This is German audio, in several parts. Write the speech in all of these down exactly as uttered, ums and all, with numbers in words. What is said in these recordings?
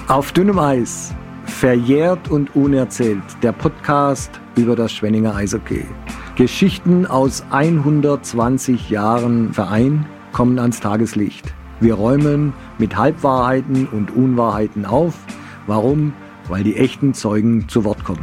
Auf dünnem Eis, verjährt und unerzählt, der Podcast über das Schwenninger Eishockey. Geschichten aus hundertzwanzig Jahren Verein kommen ans Tageslicht. Wir räumen mit Halbwahrheiten und Unwahrheiten auf. Warum? Weil die echten Zeugen zu Wort kommen.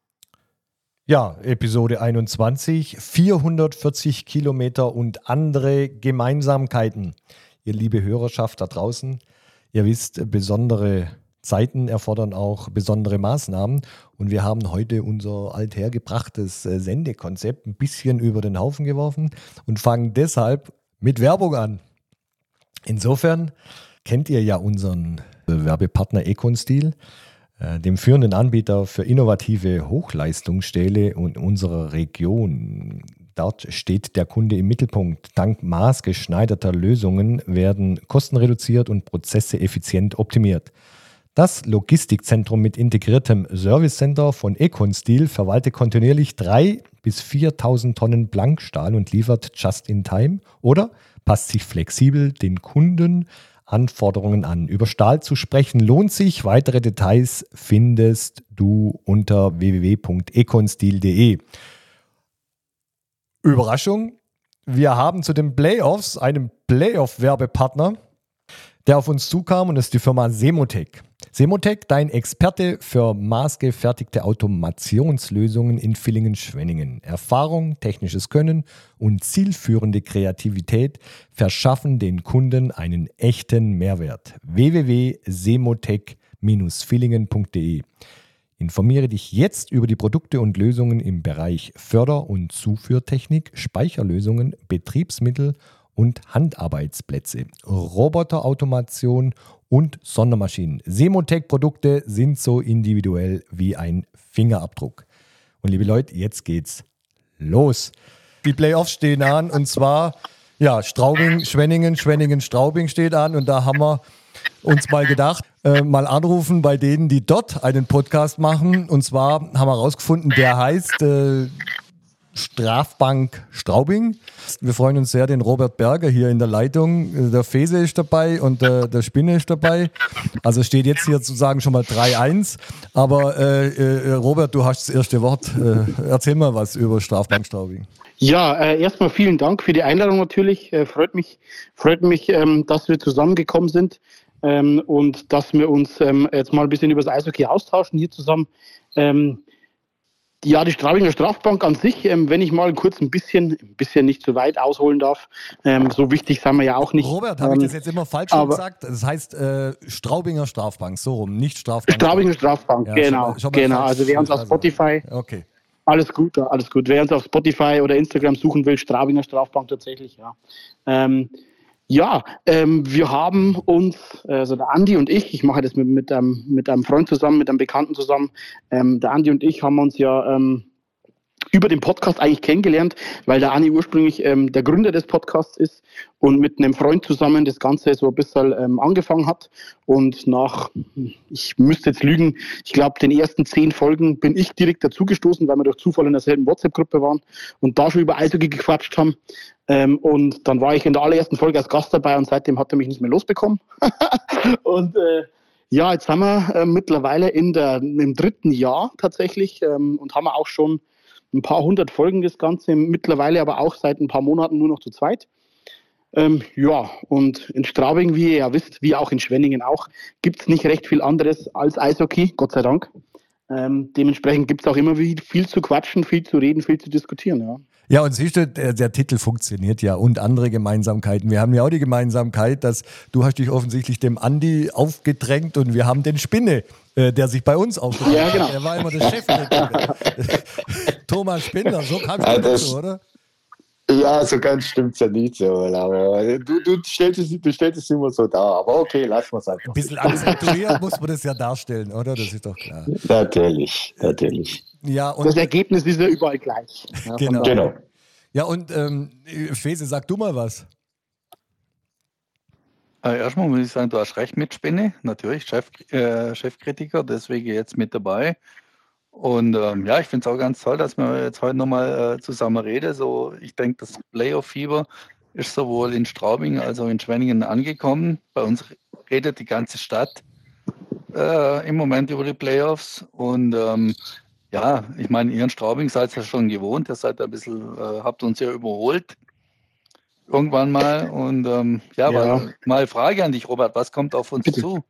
Ja, Episode einundzwanzig, vierhundertvierzig Kilometer und andere Gemeinsamkeiten. Ihr liebe Hörerschaft da draußen, ihr wisst, besondere Zeiten erfordern auch besondere Maßnahmen und wir haben heute unser althergebrachtes Sendekonzept ein bisschen über den Haufen geworfen und fangen deshalb mit Werbung an. Insofern kennt ihr ja unseren Werbepartner Econstil, dem führenden Anbieter für innovative Hochleistungsstähle in unserer Region. Dort steht der Kunde im Mittelpunkt. Dank maßgeschneiderter Lösungen werden Kosten reduziert und Prozesse effizient optimiert. Das Logistikzentrum mit integriertem Servicecenter von Econstil verwaltet kontinuierlich dreitausend bis viertausend Tonnen Blankstahl und liefert just in time oder passt sich flexibel den Kundenanforderungen an. Über Stahl zu sprechen lohnt sich. Weitere Details findest du unter w w w punkt econstil punkt d e. Überraschung, wir haben zu den Playoffs einen Playoff-Werbepartner, der auf uns zukam, und das ist die Firma Semotec. Semotec, dein Experte für maßgefertigte Automationslösungen in Villingen-Schwenningen. Erfahrung, technisches Können und zielführende Kreativität verschaffen den Kunden einen echten Mehrwert. w w w punkt semotec Bindestrich villingen punkt d e. Informiere dich jetzt über die Produkte und Lösungen im Bereich Förder- und Zuführtechnik, Speicherlösungen, Betriebsmittel und Handarbeitsplätze, Roboterautomation und Sondermaschinen. Semotec-Produkte sind so individuell wie ein Fingerabdruck. Und liebe Leute, jetzt geht's los. Die Playoffs stehen an und zwar, ja, Straubing, Schwenningen, Schwenningen, Straubing steht an und da haben wir uns mal gedacht, äh, mal anrufen bei denen, die dort einen Podcast machen. Und zwar haben wir herausgefunden, der heißt äh, Strafbank Straubing. Wir freuen uns sehr, den Robert Berger hier in der Leitung. Der Fese ist dabei und der, der Spinne ist dabei. Also steht jetzt hier sozusagen schon mal drei eins. Aber äh, äh, Robert, du hast das erste Wort. Äh, erzähl mal was über Strafbank Straubing. Ja, äh, erstmal vielen Dank für die Einladung natürlich. Äh, freut mich, freut mich, ähm, dass wir zusammengekommen sind ähm, und dass wir uns ähm, jetzt mal ein bisschen über das Eishockey austauschen hier zusammen. Ähm, Ja, die Straubinger Strafbank an sich, ähm, wenn ich mal kurz ein bisschen, ein bisschen nicht zu weit ausholen darf, ähm, so wichtig sind wir ja auch nicht. Robert, habe ähm, ich das jetzt immer falsch gesagt? Das heißt äh, Straubinger Strafbank, so rum, nicht Strafbank. Straubinger Strafbank, ja, genau, schon mal, schon mal genau. falsch. Also wer uns auf Spotify, okay. alles gut, alles gut. Wer uns auf Spotify oder Instagram suchen will, Straubinger Strafbank tatsächlich, ja. Ähm, Ja, ähm, wir haben uns, also der Andi und ich, ich mache das mit, mit, einem, mit einem Freund zusammen, mit einem Bekannten zusammen, ähm, der Andi und ich haben uns ja ähm, über den Podcast eigentlich kennengelernt, weil der Andi ursprünglich ähm, der Gründer des Podcasts ist und mit einem Freund zusammen das Ganze so ein bisschen ähm, angefangen hat. Und nach, ich müsste jetzt lügen, ich glaube, den ersten zehn Folgen bin ich direkt dazugestoßen, weil wir durch Zufall in derselben WhatsApp-Gruppe waren und da schon über Eishockey gequatscht haben. Ähm, und dann war ich in der allerersten Folge als Gast dabei und seitdem hat er mich nicht mehr losbekommen. und äh, ja, jetzt haben wir äh, mittlerweile in der, im dritten Jahr tatsächlich ähm, und haben auch schon ein paar hundert Folgen das Ganze, mittlerweile aber auch seit ein paar Monaten nur noch zu zweit. Ähm, ja, und in Straubing, wie ihr ja wisst, wie auch in Schwenningen auch, gibt es nicht recht viel anderes als Eishockey, Gott sei Dank. Ähm, dementsprechend gibt es auch immer viel zu quatschen, viel zu reden, viel zu diskutieren, ja. Ja, und siehst du, der, der Titel funktioniert ja und andere Gemeinsamkeiten. Wir haben ja auch die Gemeinsamkeit, dass du hast dich offensichtlich dem Andi aufgedrängt und wir haben den Spinne, äh, der sich bei uns aufgedrängt ja, genau. hat. Er war immer der Chef. Thomas Spindler, so kamst du Ja, dazu, oder? Ja, so ganz stimmt's ja nicht so. Aber du, du, stellst es, du stellst es immer so dar. Aber okay, lassen wir es einfach. Ein bisschen akzentuiert muss man das ja darstellen, oder? Das ist doch klar. Natürlich, natürlich. Ja, und das Ergebnis ist ja überall gleich. Ja, genau. genau. Ja, und ähm, Fese, sag du mal was. Äh, erstmal muss ich sagen, du hast recht mit Spinne. Natürlich, Chef, äh, Chefkritiker, deswegen jetzt mit dabei. Und ähm, ja, ich finde es auch ganz toll, dass wir jetzt heute nochmal äh, zusammen reden. So, ich denke, das Playoff-Fieber ist sowohl in Straubing als auch in Schwenningen angekommen. Bei uns redet die ganze Stadt. äh, im Moment über die Playoffs. Und ähm, ja, ich meine, ihr in Straubing seid ja schon gewohnt. Ihr seid ein bisschen, äh, habt uns ja überholt. Irgendwann mal. Und ähm, ja, Ja. Weil, mal Frage an dich, Robert. Was kommt auf uns Bitte. zu?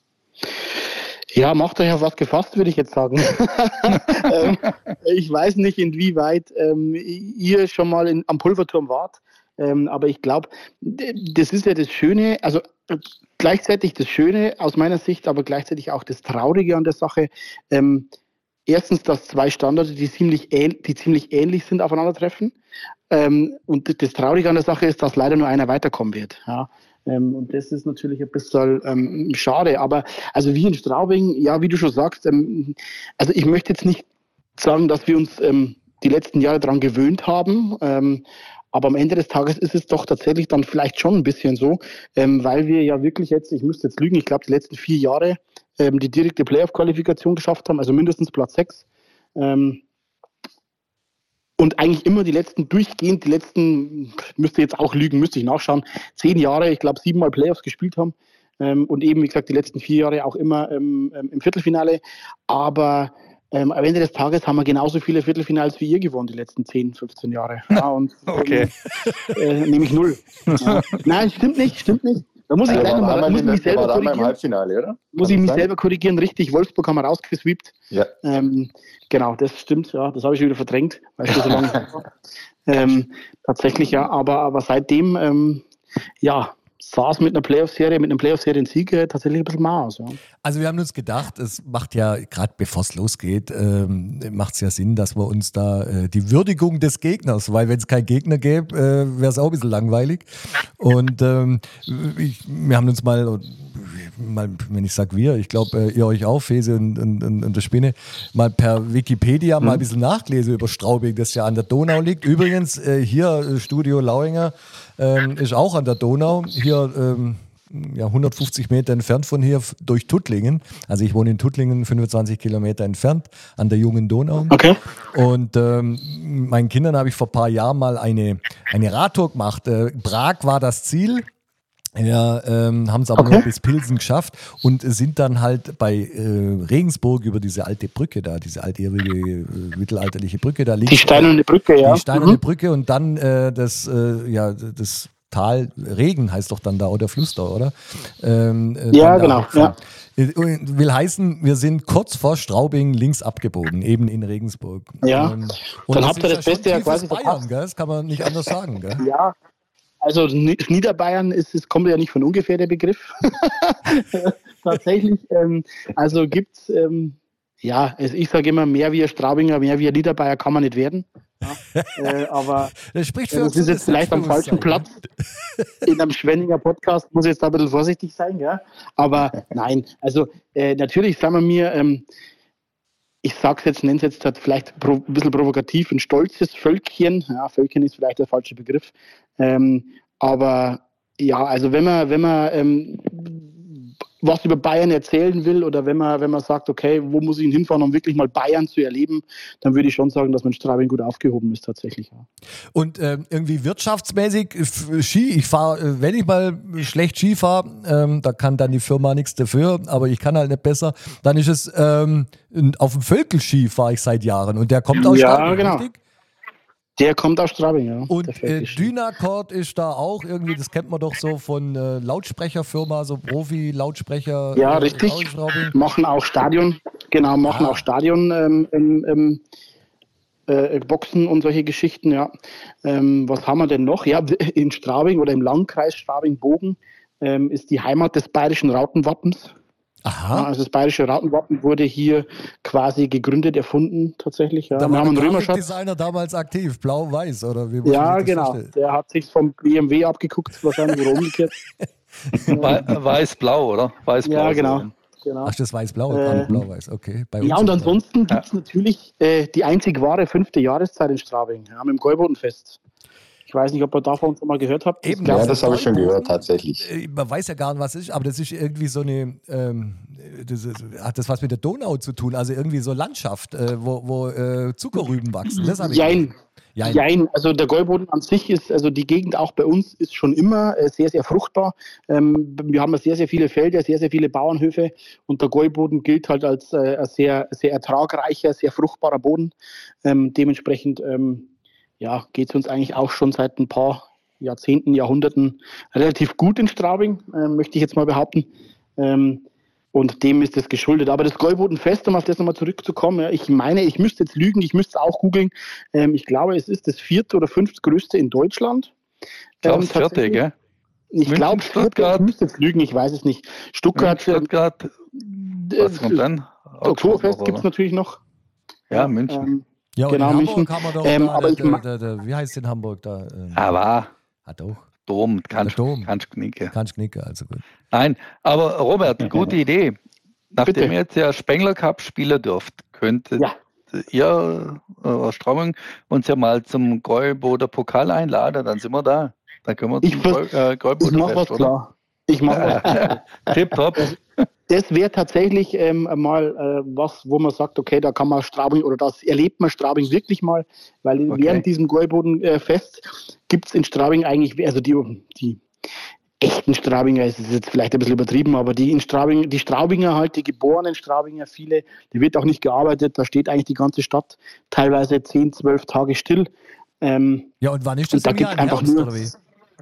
Ja, macht euch auf was gefasst, würde ich jetzt sagen. ähm, ich weiß nicht, inwieweit ähm, ihr schon mal in, am Pulverturm wart, ähm, aber ich glaube, das ist ja das Schöne, also äh, gleichzeitig das Schöne aus meiner Sicht, aber gleichzeitig auch das Traurige an der Sache. Ähm, erstens, dass zwei Standorte, die ziemlich, ähn, die ziemlich ähnlich sind, aufeinandertreffen. Ähm, und das Traurige an der Sache ist, dass leider nur einer weiterkommen wird. Ja. Ähm, und das ist natürlich ein bisschen ähm, schade. Aber also wie in Straubing, ja, wie du schon sagst, ähm, also ich möchte jetzt nicht sagen, dass wir uns ähm, die letzten Jahre daran gewöhnt haben. Ähm, aber am Ende des Tages ist es doch tatsächlich dann vielleicht schon ein bisschen so, ähm, weil wir ja wirklich jetzt, ich müsste jetzt lügen, ich glaube die letzten vier Jahre ähm, die direkte Playoff-Qualifikation geschafft haben, also mindestens Platz sechs. Ähm, Und eigentlich immer die letzten, durchgehend, die letzten, müsste jetzt auch lügen, müsste ich nachschauen, zehn Jahre, ich glaube siebenmal Playoffs gespielt haben. Ähm, und eben, wie gesagt, die letzten vier Jahre auch immer ähm, im Viertelfinale. Aber ähm, am Ende des Tages haben wir genauso viele Viertelfinals wie ihr gewonnen, die letzten zehn, fünfzehn Jahre. Ja, und, Okay. Ähm, äh, nämlich null. Ja. Nein, stimmt nicht, stimmt nicht. Da muss ich Also gleich war nochmal, einmal muss in ich mich der- selber war einmal im korrigieren. Halbfinale, oder? Muss Kann ich das mich sein? selber korrigieren, richtig, Wolfsburg haben wir rausgesweept. Ja. Ähm, genau, das stimmt, ja, das habe ich schon wieder verdrängt, weil es so lange war. ähm, tatsächlich, ja, aber, aber seitdem, ähm, ja, sah es mit einer Playoff-Serie, mit einem Playoff-Serien-Sieg äh, tatsächlich ein bisschen mau aus. Ja. Also wir haben uns gedacht, es macht ja, gerade bevor es losgeht, ähm, macht es ja Sinn, dass wir uns da äh, die Würdigung des Gegners, weil wenn es keinen Gegner gäbe, äh, wäre es auch ein bisschen langweilig. Und ähm, ich, wir haben uns mal, mal wenn ich sage wir, ich glaube äh, ihr euch auch, Fese und, und, und, und der Spinne, mal per Wikipedia Mhm. mal ein bisschen nachgelesen über Straubing, das ja an der Donau liegt. Übrigens, äh, hier äh, Studio Lauinger ähm, ist auch an der Donau, hier ähm, ja, hundertfünfzig Meter entfernt von hier f- durch Tuttlingen. Also ich wohne in Tuttlingen, fünfundzwanzig Kilometer entfernt an der jungen Donau. Okay. Und ähm, meinen Kindern habe ich vor ein paar Jahren mal eine, eine Radtour gemacht. Äh, Prag war das Ziel. Ja, ähm, haben es aber Okay. nur bis Pilsen geschafft und sind dann halt bei äh, Regensburg über diese alte Brücke da, diese altehrige äh, mittelalterliche Brücke da links. Die steinerne Brücke, ja. Die steinerne Mhm. Brücke und dann äh, das, äh, ja, das Tal, Regen heißt doch dann da, oder Fluss da, oder? Ähm, äh, Ja, dann da genau, hochfahren. Äh, Will heißen, wir sind kurz vor Straubing links abgebogen, eben in Regensburg. Ja. Ähm, Dann habt ihr ist das schon Beste ja tiefes quasi Bayern, verpasst. gell? Das kann man nicht anders sagen, gell? Ja, also Ni- Niederbayern ist, es kommt ja nicht von ungefähr der Begriff. Tatsächlich, ähm, also gibt es, ähm, ja, also ich sage immer, mehr wie ein Straubinger, mehr wie ein Niederbayer kann man nicht werden. Ja, äh, aber Das spricht für ja, das ist jetzt vielleicht am falschen Platz. In einem Schwenninger Podcast muss ich jetzt da ein bisschen vorsichtig sein, ja. Aber nein, also äh, natürlich sagen wir mir, ähm, ich sag's jetzt, nenne es jetzt halt vielleicht pro, ein bisschen provokativ, ein stolzes Völkchen. Ja, Völkchen ist vielleicht der falsche Begriff. Ähm, aber ja, also wenn man, wenn man ähm, was über Bayern erzählen will oder wenn man, wenn man sagt, okay, wo muss ich hinfahren, um wirklich mal Bayern zu erleben, dann würde ich schon sagen, dass man in Straubing gut aufgehoben ist tatsächlich. Ja. Und ähm, irgendwie wirtschaftsmäßig, f- Ski, ich fahre, äh, wenn ich mal schlecht Ski fahre, ähm, da kann dann die Firma nichts dafür, aber ich kann halt nicht besser, dann ist es ähm, auf dem Völkelski fahre ich seit Jahren und der kommt aus Ja, Straubing, genau. richtig? Der kommt aus Straubing, ja. der Und äh, Völkisch. Dynacord ist da auch irgendwie, das kennt man doch so von äh, Lautsprecherfirma, so Profi-Lautsprecher. Ja, äh, richtig. aus Straubing. Machen auch Stadion, genau, machen Ah. auch Stadion ähm, ähm, ähm, äh, Boxen und solche Geschichten, ja. Ähm, was haben wir denn noch? Ja, in Straubing oder im Landkreis Straubing-Bogen ähm, ist die Heimat des bayerischen Rautenwappens. Ja, Aha. also das bayerische Rautenwappen wurde hier quasi gegründet, erfunden tatsächlich. Ja. Da Wir war haben einen der Römerschatz. Grafikdesigner damals aktiv, blau-weiß, oder wie muss man Ja, sich das genau. vorstellen? Der hat sich vom B M W abgeguckt, wahrscheinlich oder umgekehrt. Wei- Weiß-blau, oder? Weiß-blau. Ja, genau. so. genau. Ach, das weiß-blau, Äh, gar nicht blau-weiß, okay. Bei uns Ja, und ist blau. ansonsten gibt es natürlich äh, die einzig wahre fünfte Jahreszeit in Straubing, ja, mit dem Gäubodenfest. Ich weiß nicht, ob ihr davon schon mal gehört habt. Eben, gab's- Ja, das habe ich schon Gäuboden, gehört, tatsächlich. äh, Man weiß ja gar nicht, was es ist, aber das ist irgendwie so eine, ähm, das, hat das was mit der Donau zu tun? Also irgendwie so Landschaft, äh, wo, wo äh, Zuckerrüben wachsen. Das habe ich Jein. Jein. Jein, also der Gäuboden an sich ist, also die Gegend auch bei uns ist schon immer äh, sehr, sehr fruchtbar. Ähm, wir haben sehr, sehr viele Felder, sehr, sehr viele Bauernhöfe und der Gäuboden gilt halt als äh, ein sehr, sehr ertragreicher, sehr fruchtbarer Boden. Ähm, dementsprechend ähm, ja, geht es uns eigentlich auch schon seit ein paar Jahrzehnten, Jahrhunderten relativ gut in Straubing, äh, möchte ich jetzt mal behaupten. Ähm, Und dem ist es geschuldet. Aber das Gäubodenfest, um auf das nochmal zurückzukommen, ja, ich meine, ich müsste jetzt lügen, ich müsste es auch googeln. Ähm, ich glaube, es ist das vierte oder fünftgrößte in Deutschland. Ich glaube, Ähm, das vierte, gell? Ich München, glaube, Stuttgart. ich müsste jetzt lügen, ich weiß es nicht. Stuttgart, München, Stuttgart. äh, Was kommt dann? Oktoberfest gibt es natürlich noch. Ja, München. Ähm, Ja, und Genau, in Hamburg München. haben wir doch Ähm, da, aber der, ich der, ma- der, der, wie heißt es in Hamburg da? Ähm, Aber hat auch. Dom, kannst Der Dom. kannst knicken. Kannst knicken, also gut. Nein, aber Robert, gute Idee. Nachdem Bitte. ihr jetzt ja Spengler Cup spielen dürft, könntet Ja. ihr äh, aus Straubing uns ja mal zum Gäuboder Pokal einladen, dann sind wir da. Dann können wir Ich zum vers- Gäu- äh, Ich Gäuboder mache was Fest, oder? klar. Ich mache was klar. Tipptopp. Das wäre tatsächlich ähm, mal äh, was, wo man sagt, okay, da kann man Straubing oder das erlebt man Straubing wirklich mal, weil Okay. während diesem Gäubodenfest äh, gibt es in Straubing eigentlich, also die, die echten Straubinger, es ist jetzt vielleicht ein bisschen übertrieben, aber die in Straubing, die Straubinger halt, die geborenen Straubinger, viele, da wird auch nicht gearbeitet, da steht eigentlich die ganze Stadt teilweise zehn, zwölf Tage still. Ähm, Ja, und wann ist das und da im gibt Jahr? es Im einfach Herbst, nur. oder wie?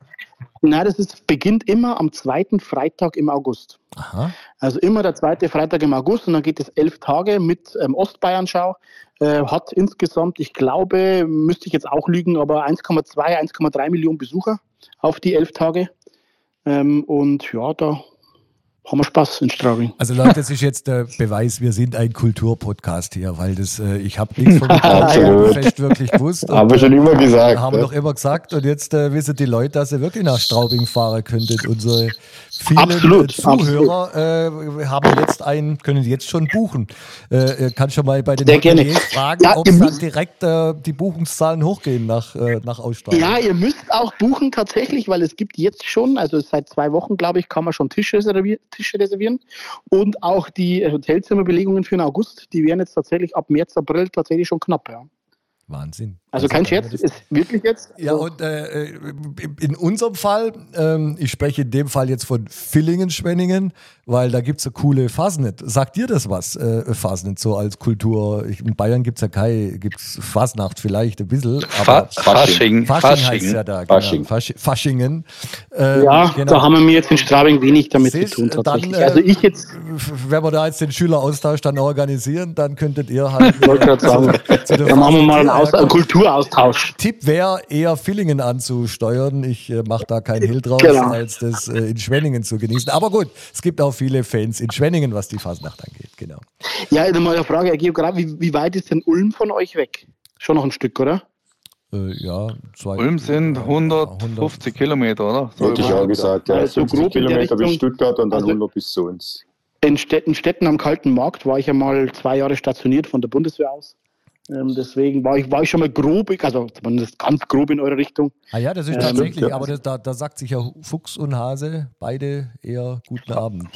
Nein, das ist, beginnt immer am zweiten Freitag im August. Aha. Also immer der zweite Freitag im August und dann geht es elf Tage mit ähm, Ostbayernschau. Äh, hat insgesamt, ich glaube, müsste ich jetzt auch lügen, aber eins Komma zwei, eins Komma drei Millionen Besucher auf die elf Tage. Ähm, und ja, da haben wir Spaß in Straubing. Also Leute, das ist jetzt der Beweis, wir sind ein Kulturpodcast hier, weil das, äh, ich habe nichts vom Absolut. Fest wirklich gewusst. Haben wir schon immer gesagt. Haben wir ne? doch immer gesagt und jetzt äh, wissen die Leute, dass ihr wirklich nach Straubing fahren könntet. Unsere vielen Absolut, äh, Zuhörer äh, haben jetzt einen, können jetzt schon buchen. Äh, ihr kann schon mal bei den Sehr gerne. Hoteliers fragen, Ja, ob ihr dann müsst- direkt äh, die Buchungszahlen hochgehen nach, äh, nach Ausstrahlung. Ja, ihr müsst auch buchen tatsächlich, weil es gibt jetzt schon, also seit zwei Wochen, glaube ich, kann man schon Tische reservieren, Tische reservieren. Und auch die äh, Hotelzimmerbelegungen für den August, die werden jetzt tatsächlich ab März, April tatsächlich schon knapp. Ja. Wahnsinn. Also kein Scherz, ist wirklich jetzt. Ja, und äh, in unserem Fall, ähm, ich spreche in dem Fall jetzt von Villingen-Schwenningen, weil da gibt es so coole Fasnet. Sagt dir das was, äh, Fasnet, so als Kultur? Ich, in Bayern gibt es ja keine, gibt es Fasnacht vielleicht ein bisschen, aber Fa- Fasching. Fasching heißt es ja da, genau. Fasching. Fasch, Faschingen. Äh, Ja, genau. da haben wir mir jetzt in Straubing wenig damit Siehst, zu tun tatsächlich. dann, äh, also ich jetzt, Wenn wir da jetzt den Schüleraustausch dann organisieren, dann könntet ihr halt. ich wollte gerade sagen, zu der da machen wir mal einen, Fasnet- Aus einen Kulturaustausch. Tipp wäre, eher Villingen anzusteuern. Ich äh, mache da keinen Hehl draus, Genau. als das äh, in Schwenningen zu genießen. Aber gut, es gibt auch viele Fans in Schwenningen, was die Fasnacht angeht. Genau. Ja, eine neue Frage, Herr Geograf, wie, wie weit ist denn Ulm von euch weg? Schon noch ein Stück, oder? Äh, ja, zwei, Ulm sind ja, hundertfünfzig Kilometer, oder? So Hätte ich über- auch gesagt, ja. Also fünfzig grob in der Kilometer bis Richtung. Stuttgart und dann Also- hundert bis zu uns. In Städten, Städten am Kalten Markt war ich ja mal zwei Jahre stationiert von der Bundeswehr aus. Ähm, deswegen war ich, war ich schon mal grob, also zumindest ganz grob in eure Richtung. Ah ja, das ist Ja, tatsächlich, stimmt, ja. aber das, da, da sagt sich ja Fuchs und Hase beide eher guten Abend.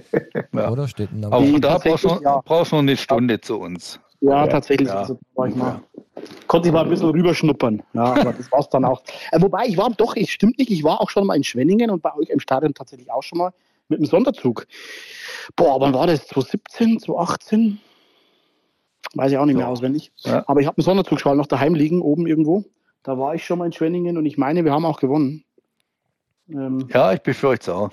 Ja. Oder Städten? Aber Die von da brauchst du tatsächlich, ja. brauchst du noch eine Stunde zu uns. Ja, Ja. tatsächlich. Ja. Also, war ich mal, konnte ich mal ein bisschen rüberschnuppern. Ja, aber das war's dann auch. Äh, wobei, ich war doch, es stimmt nicht, ich war auch schon mal in Schwenningen und bei euch im Stadion tatsächlich auch schon mal mit dem Sonderzug. Boah, wann war das? zwanzig siebzehn, zwanzig achtzehn? Weiß ich auch nicht mehr Ja. auswendig. Ja. Aber ich habe einen Sonderzug schon noch daheim liegen, oben irgendwo. Da war ich schon mal in Schwenningen und ich meine, wir haben auch gewonnen. Ähm, Ja, ich befürchte es auch.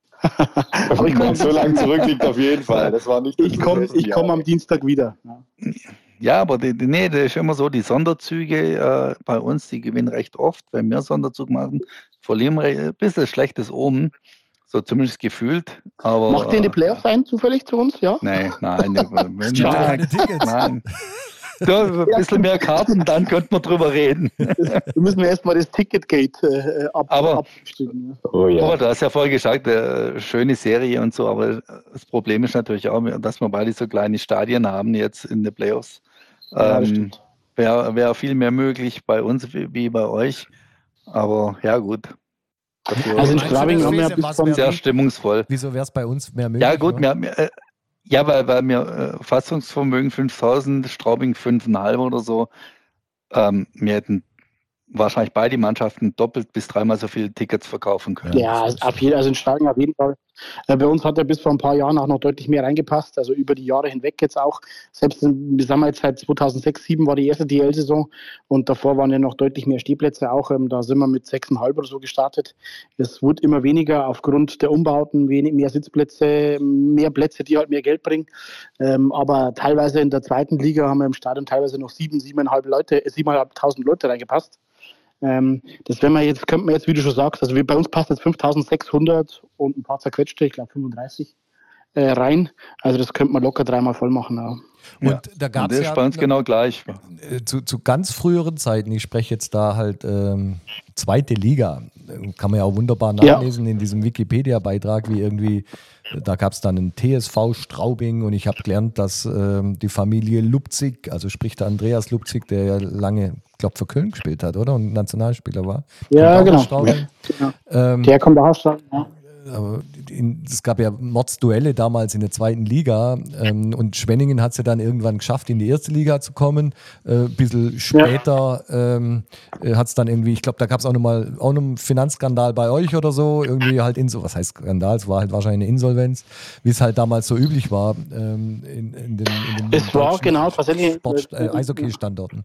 aber ich komme so lange zurück liegt auf jeden Fall. Das war nicht ich komm, ich komm am Dienstag wieder. Ja. Ja, aber die, die, nee, das ist immer so, die Sonderzüge äh, bei uns, die gewinnen recht oft. Wenn wir Sonderzug machen, verlieren wir ein bisschen schlechtes Oben, so zumindest gefühlt. Aber, Macht ihr in die Playoffs ein, zufällig zu uns? Ja? Nein, nein, wenn, gibt ja nein, keine Tickets. nein. Da, ein bisschen mehr Karten, dann könnten wir drüber reden. Wir müssen erstmal das Ticketgate äh, ab, Aber- abstimmen. Ja. Oh ja. Aber du hast ja vorher gesagt, äh, schöne Serie und so, aber das Problem ist natürlich auch, dass wir beide so kleine Stadien haben jetzt in den Playoffs. Ja, das Ähm, stimmt. Wäre wär viel mehr möglich bei uns wie, wie bei euch. Aber ja, gut. Dafür Also in Meinst du, Straubing das haben wir Wesen, ja bis was vom wär- sehr stimmungsvoll. Wieso wäre es bei uns mehr möglich? Ja, gut, oder? wir, wir, äh, Ja, weil, weil mir äh, Fassungsvermögen fünftausend, Straubing fünf Komma fünf oder so, ähm, wir hätten wahrscheinlich beide Mannschaften doppelt bis dreimal so viele Tickets verkaufen können. Ja, das ist auf jeden, also in Straubing auf jeden Fall. Äh, bei uns hat er bis vor ein paar Jahren auch noch deutlich mehr reingepasst, also über die Jahre hinweg jetzt auch. Selbst in, wir sagen wir jetzt seit zweitausendsechs, zweitausendsieben war die erste D L-Saison und davor waren ja noch deutlich mehr Stehplätze auch. Ähm, da sind wir mit sechs Komma fünf oder so gestartet. Es wurde immer weniger aufgrund der Umbauten, wenig, mehr Sitzplätze, mehr Plätze, die halt mehr Geld bringen. Ähm, aber teilweise in der zweiten Liga haben wir im Stadion teilweise noch sieben, siebeneinhalb Leute, siebeneinhalbtausend Leute reingepasst. Ähm, das wenn man jetzt, könnte man jetzt, wie du schon sagst, also wir, bei uns passt jetzt fünftausendsechshundert und ein paar zerquetschte, ich glaube fünfunddreißig, äh, rein. Also das könnte man locker dreimal voll machen. Ja. Und Ja. da gab Und es das ja ist bei uns ne- genau gleich. äh, zu, zu ganz früheren Zeiten, ich spreche jetzt da halt ähm, zweite Liga, äh, kann man ja auch wunderbar Ja. nachlesen in diesem Wikipedia-Beitrag, wie irgendwie, äh, da gab es dann einen T S V Straubing und ich habe gelernt, dass ähm, die Familie Lupzig, also sprich der Andreas Lupzig, der ja lange, ich glaube für Köln gespielt hat, oder? Und Nationalspieler war. Ja, Kommt auch genau. aus Straubing. Ja. Ähm, Der kommt auch schon. Ja. aber in, es gab ja Mordsduelle damals in der zweiten Liga ähm, und Schwenningen hat es ja dann irgendwann geschafft, in die erste Liga zu kommen. Äh, ein bisschen später ähm, hat es dann irgendwie, ich glaube, da gab es auch nochmal auch noch einen Finanzskandal bei euch oder so, irgendwie halt in so, was heißt Skandal, es war halt wahrscheinlich eine Insolvenz, wie es halt damals so üblich war ähm, in, in den, in den Es war deutschen genau tatsächlich Sport, äh, Eishockey-Standorten.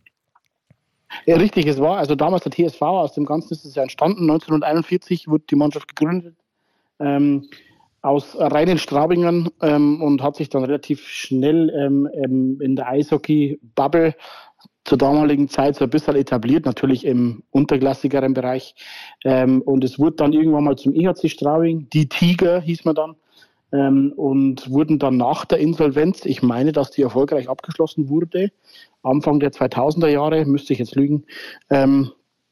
Ja, richtig, es war also damals der T S V, aus dem Ganzen ist es ja entstanden. neunzehnhunderteinundvierzig wurde die Mannschaft gegründet, ähm, aus reinen Straubingern ähm, und hat sich dann relativ schnell ähm, ähm, in der Eishockey-Bubble zur damaligen Zeit so ein bisschen etabliert, natürlich im unterklassigeren Bereich. Ähm, und es wurde dann irgendwann mal zum E H C Straubing, die Tiger hieß man dann, ähm, und wurden dann nach der Insolvenz, ich meine, dass die erfolgreich abgeschlossen wurde, Anfang der zweitausender Jahre, müsste ich jetzt lügen, ähm,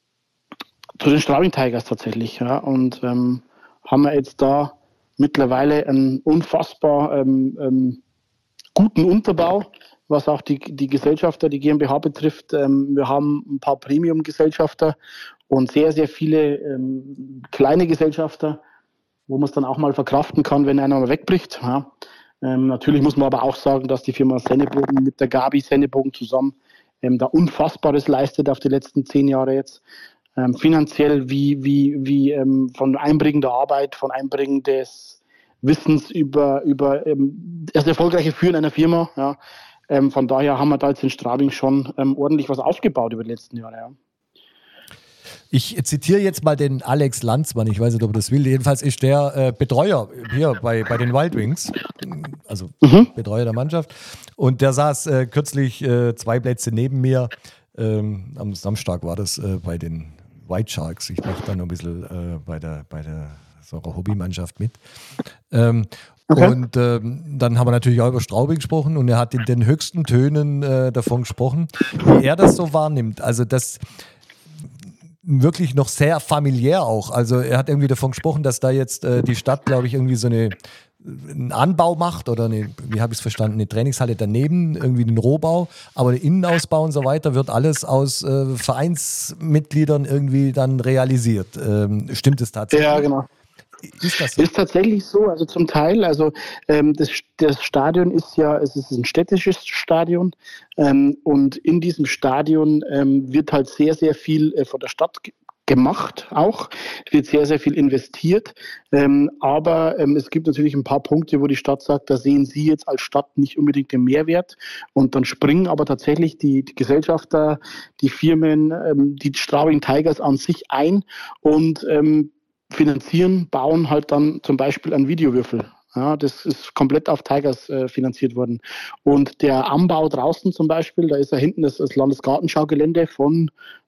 zu den Straubing Tigers tatsächlich. Ja, und ähm, haben wir jetzt da mittlerweile einen unfassbar ähm, ähm, guten Unterbau, was auch die, die Gesellschafter, die GmbH betrifft. Ähm, wir haben ein paar Premium-Gesellschafter und sehr, sehr viele ähm, kleine Gesellschafter, wo man es dann auch mal verkraften kann, wenn einer mal wegbricht. Ja. Ähm, natürlich muss man aber auch sagen, dass die Firma Sennebogen mit der Gabi Sennebogen zusammen ähm, da Unfassbares leistet auf die letzten zehn Jahre jetzt. Ähm, finanziell wie, wie, wie ähm, von Einbringen der Arbeit, von Einbringen des Wissens über, über ähm, das erfolgreiche Führen einer Firma. Ja. Ähm, von daher haben wir da jetzt in Straubing schon ähm, ordentlich was aufgebaut über die letzten Jahre. Ja. Ich zitiere jetzt mal den Alex Lanzmann, ich weiß nicht, ob er das will. Jedenfalls ist der äh, Betreuer hier bei, bei den Wild Wings, also Mhm. Betreuer der Mannschaft. Und der saß äh, kürzlich äh, zwei Plätze neben mir. Ähm, am Samstag war das äh, bei den White Sharks. Ich mache da noch ein bisschen äh, bei der, bei der so einer Hobbymannschaft mit. Ähm, Okay. Und ähm, dann haben wir natürlich auch über Straubing gesprochen und er hat in den höchsten Tönen äh, davon gesprochen, wie er das so wahrnimmt. Also das wirklich noch sehr familiär auch. Also er hat irgendwie davon gesprochen, dass da jetzt äh, die Stadt, glaube ich, irgendwie so eine, einen Anbau macht oder eine, wie habe ich es verstanden, eine Trainingshalle daneben, irgendwie einen Rohbau, aber der Innenausbau und so weiter wird alles aus äh, Vereinsmitgliedern irgendwie dann realisiert. Ähm, stimmt es tatsächlich? Ja, genau. Ist das so? Ist tatsächlich so, also zum Teil, also ähm, das, das Stadion ist ja, es ist ein städtisches Stadion ähm, und in diesem Stadion ähm, wird halt sehr, sehr viel äh, von der Stadt ge- gemacht auch, es wird sehr, sehr viel investiert, ähm, aber ähm, es gibt natürlich ein paar Punkte, wo die Stadt sagt, da sehen Sie jetzt als Stadt nicht unbedingt den Mehrwert und dann springen aber tatsächlich die, die Gesellschafter, die Firmen, ähm, die Straubing Tigers an sich ein und ähm, finanzieren, bauen halt dann zum Beispiel einen Videowürfel. Ja, das ist komplett auf Tigers äh, finanziert worden. Und der Anbau draußen zum Beispiel, da ist ja hinten das, das Landesgartenschaugelände von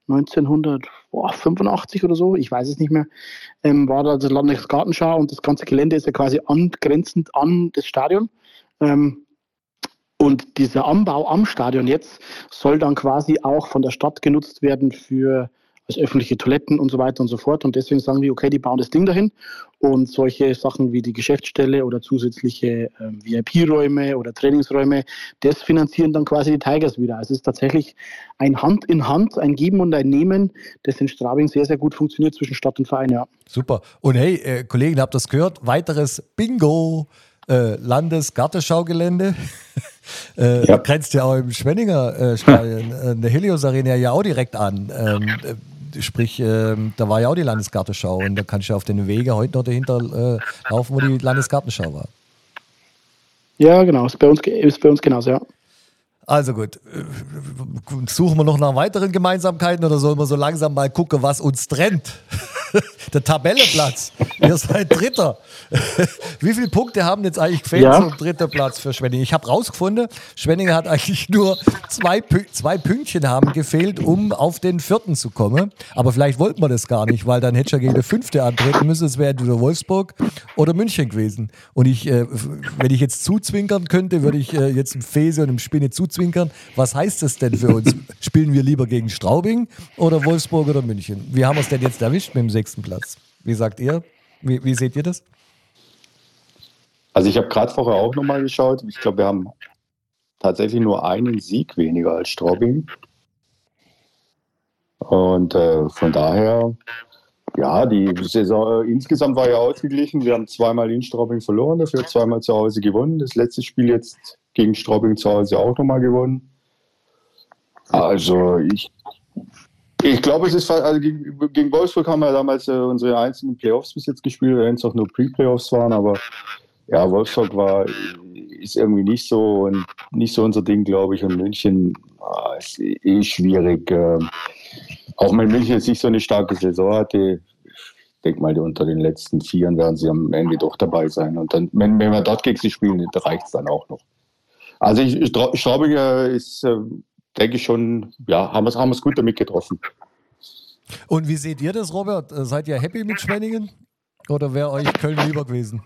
neunzehnhundertfünfundachtzig oder so, ich weiß es nicht mehr, ähm, war da das Landesgartenschau und das ganze Gelände ist ja quasi angrenzend an das Stadion. Ähm, und dieser Anbau am Stadion jetzt soll dann quasi auch von der Stadt genutzt werden für als öffentliche Toiletten und so weiter und so fort. Und deswegen sagen die, okay, die bauen das Ding dahin. Und solche Sachen wie die Geschäftsstelle oder zusätzliche ähm, V I P-Räume oder Trainingsräume, das finanzieren dann quasi die Tigers wieder. Also es ist tatsächlich ein Hand in Hand, ein Geben und ein Nehmen, das in Straubing sehr, sehr gut funktioniert zwischen Stadt und Verein, ja. Super. Und hey, äh, Kollegen, habt ihr das gehört? Weiteres Bingo. äh, Landesgartenschaugelände. äh, Ja. Grenzt ja auch im Schwenninger äh, Stadion, äh, der Helios Arena ja auch direkt an. Ähm, äh, sprich, äh, da war ja auch die Landesgartenschau und da kannst du auf den Wege heute noch dahinter äh, laufen, wo die Landesgartenschau war. Ja, genau, ist bei uns, ge- ist bei uns genauso, ja. Also gut, suchen wir noch nach weiteren Gemeinsamkeiten oder sollen wir so langsam mal gucken, was uns trennt? Der Tabellenplatz. Ihr seid Dritter. Wie viele Punkte haben jetzt eigentlich gefehlt Ja. zum dritten Platz für Schwenningen? Ich habe rausgefunden, Schwenningen hat eigentlich nur zwei, Pü- zwei Pünktchen haben gefehlt, um auf den vierten zu kommen. Aber vielleicht wollten wir das gar nicht, weil dann hätte ja gegen den fünfte antreten müssen. Es wäre entweder Wolfsburg oder München gewesen. Und ich, äh, wenn ich jetzt zuzwinkern könnte, würde ich äh, jetzt im Fese und im Spinne zuzwinkern. Was heißt das denn für uns? Spielen wir lieber gegen Straubing oder Wolfsburg oder München? Wie haben wir es denn jetzt erwischt mit dem sechsten Platz? Wie sagt ihr? Wie, wie seht ihr das? Also ich habe gerade vorher auch nochmal geschaut. Ich glaube, wir haben tatsächlich nur einen Sieg weniger als Straubing. Und äh, von daher, ja, die Saison äh, insgesamt war ja ausgeglichen. Wir haben zweimal in Straubing verloren, dafür zweimal zu Hause gewonnen. Das letzte Spiel jetzt gegen Straubing zu Hause auch nochmal gewonnen. Also ich, ich glaube, es ist fa- also gegen, gegen Wolfsburg haben wir damals äh, unsere einzigen Playoffs bis jetzt gespielt, wenn es auch nur Pre-Playoffs waren, aber ja, Wolfsburg war ist irgendwie nicht so und nicht so unser Ding, glaube ich. Und München ah, ist eh schwierig. Ähm, auch wenn München jetzt nicht so eine starke Saison hatte, ich denke mal, unter den letzten Vieren werden sie am Ende doch dabei sein. Und dann, wenn, wenn wir dort gegen sie spielen, reicht es dann auch noch. Also ich, Stra- Straubing äh, ist, äh, denke ich schon, ja, haben wir es haben wir's gut damit getroffen. Und wie seht ihr das, Robert? Äh, Seid ihr happy mit Schwenningen? Oder wäre euch Köln lieber gewesen?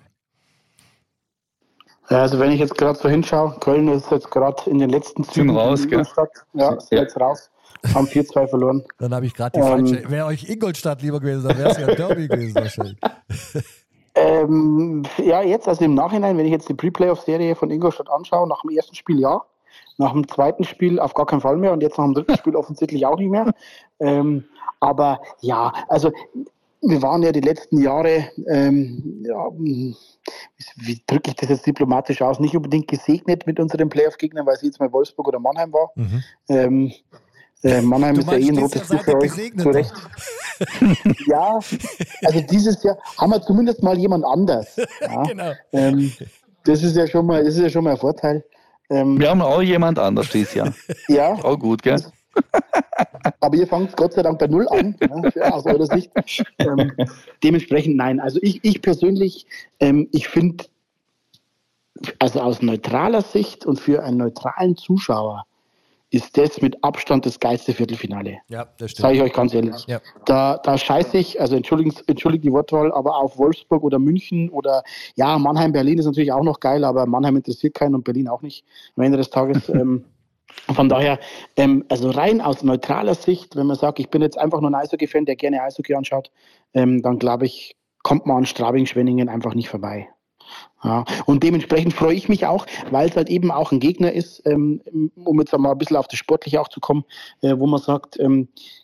Ja, also wenn ich jetzt gerade so hinschaue, Köln ist jetzt gerade in den letzten Zügen raus, in gell? Ingolstadt. Ja, sind Ja. jetzt raus. Haben vier zwei verloren. Dann habe ich gerade die Ähm, falsche. Wäre euch Ingolstadt lieber gewesen, dann wäre es ja ein Derby gewesen wahrscheinlich. Ähm, ja, jetzt, also im Nachhinein, wenn ich jetzt die Pre-Playoff-Serie von Ingolstadt anschaue, nach dem ersten Spiel ja, nach dem zweiten Spiel auf gar keinen Fall mehr und jetzt nach dem dritten Spiel offensichtlich auch nicht mehr. Ähm, aber ja, also wir waren ja die letzten Jahre, ähm, ja, wie, wie drücke ich das jetzt diplomatisch aus, nicht unbedingt gesegnet mit unseren Playoff-Gegnern, weil es jetzt mal Wolfsburg oder Mannheim war. Mhm. Ähm, äh, Mannheim Du ist ja eh meinst, ein dieses rotes Jahr Tuch seid für ihr euch, gesegnet zu Recht. Ja, also dieses Jahr haben wir zumindest mal jemand anders. Ja. Genau. Ähm, das ist ja schon mal, das ist ja schon mal ein Vorteil. Ähm, Wir haben auch jemand anders dieses Jahr. ja, Auch gut, gell? aber ihr fangt Gott sei Dank bei Null an, ja, aus eurer Sicht. Ähm, dementsprechend nein. Also ich, ich persönlich, ähm, ich finde, also aus neutraler Sicht und für einen neutralen Zuschauer ist das mit Abstand das geilste Viertelfinale. Ja, das Sage ich stimmt. euch ganz ehrlich. Ja. Da, da scheiße ich, also entschuldigt, entschuldigt die Wortwahl, aber auf Wolfsburg oder München oder ja, Mannheim, Berlin ist natürlich auch noch geil, aber Mannheim interessiert keinen und Berlin auch nicht am Ende des Tages. ähm, von daher, ähm, also rein aus neutraler Sicht, wenn man sagt, ich bin jetzt einfach nur ein Eishockey-Fan, der gerne Eishockey anschaut, ähm, dann glaube ich, kommt man an Straubing-Schwenningen einfach nicht vorbei. Ja, und dementsprechend freue ich mich auch, weil es halt eben auch ein Gegner ist, ähm, um jetzt einmal ein bisschen auf das Sportliche auch zu kommen, äh, wo man sagt, ähm,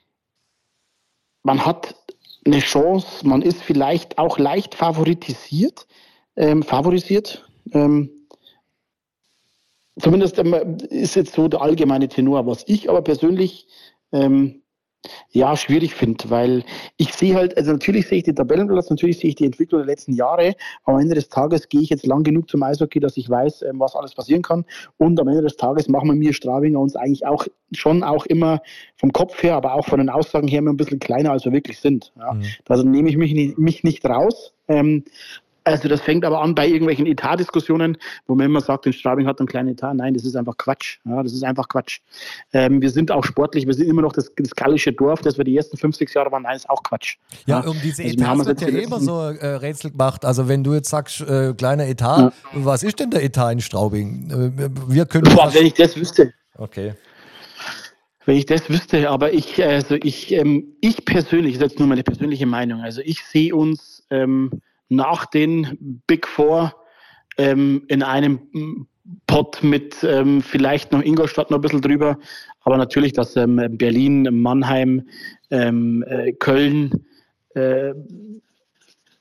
man hat eine Chance, man ist vielleicht auch leicht favoritisiert, ähm, favorisiert. Ähm, zumindest ähm, ist jetzt so der allgemeine Tenor, was ich aber persönlich ähm, ja, schwierig finde, weil ich sehe halt, also natürlich sehe ich die Tabellenplatz, natürlich sehe ich die Entwicklung der letzten Jahre, aber am Ende des Tages gehe ich jetzt lang genug zum Eishockey, dass ich weiß, ähm, was alles passieren kann und am Ende des Tages machen wir mir Straubinger uns eigentlich auch schon auch immer vom Kopf her, aber auch von den Aussagen her immer ein bisschen kleiner, als wir wirklich sind. Ja. Mhm. Also nehme ich mich nicht, mich nicht raus. Ähm, Also das fängt aber an bei irgendwelchen Etatdiskussionen, wo man immer sagt, in Straubing hat einen kleinen Etat. Nein, das ist einfach Quatsch. Ja, das ist einfach Quatsch. Ähm, wir sind auch sportlich, wir sind immer noch das, das gallische Dorf, das wir die ersten fünf, sechs Jahre waren. Nein, ist auch Quatsch. Ja, um diese Also wir haben Etats uns wird ja jetzt die immer letzten- so äh, Rätsel gemacht. Also wenn du jetzt sagst, äh, kleiner Etat, Ja. was ist denn der Etat in Straubing? Äh, wir können... Boah, wenn ich das wüsste. Okay. Wenn ich das wüsste, aber ich, also ich, ähm, ich persönlich, das ist jetzt nur meine persönliche Meinung, also ich sehe uns ähm, nach den Big Four ähm, in einem Pot mit ähm, vielleicht noch Ingolstadt noch ein bisschen drüber, aber natürlich, dass ähm, Berlin, Mannheim, ähm, äh, Köln, äh,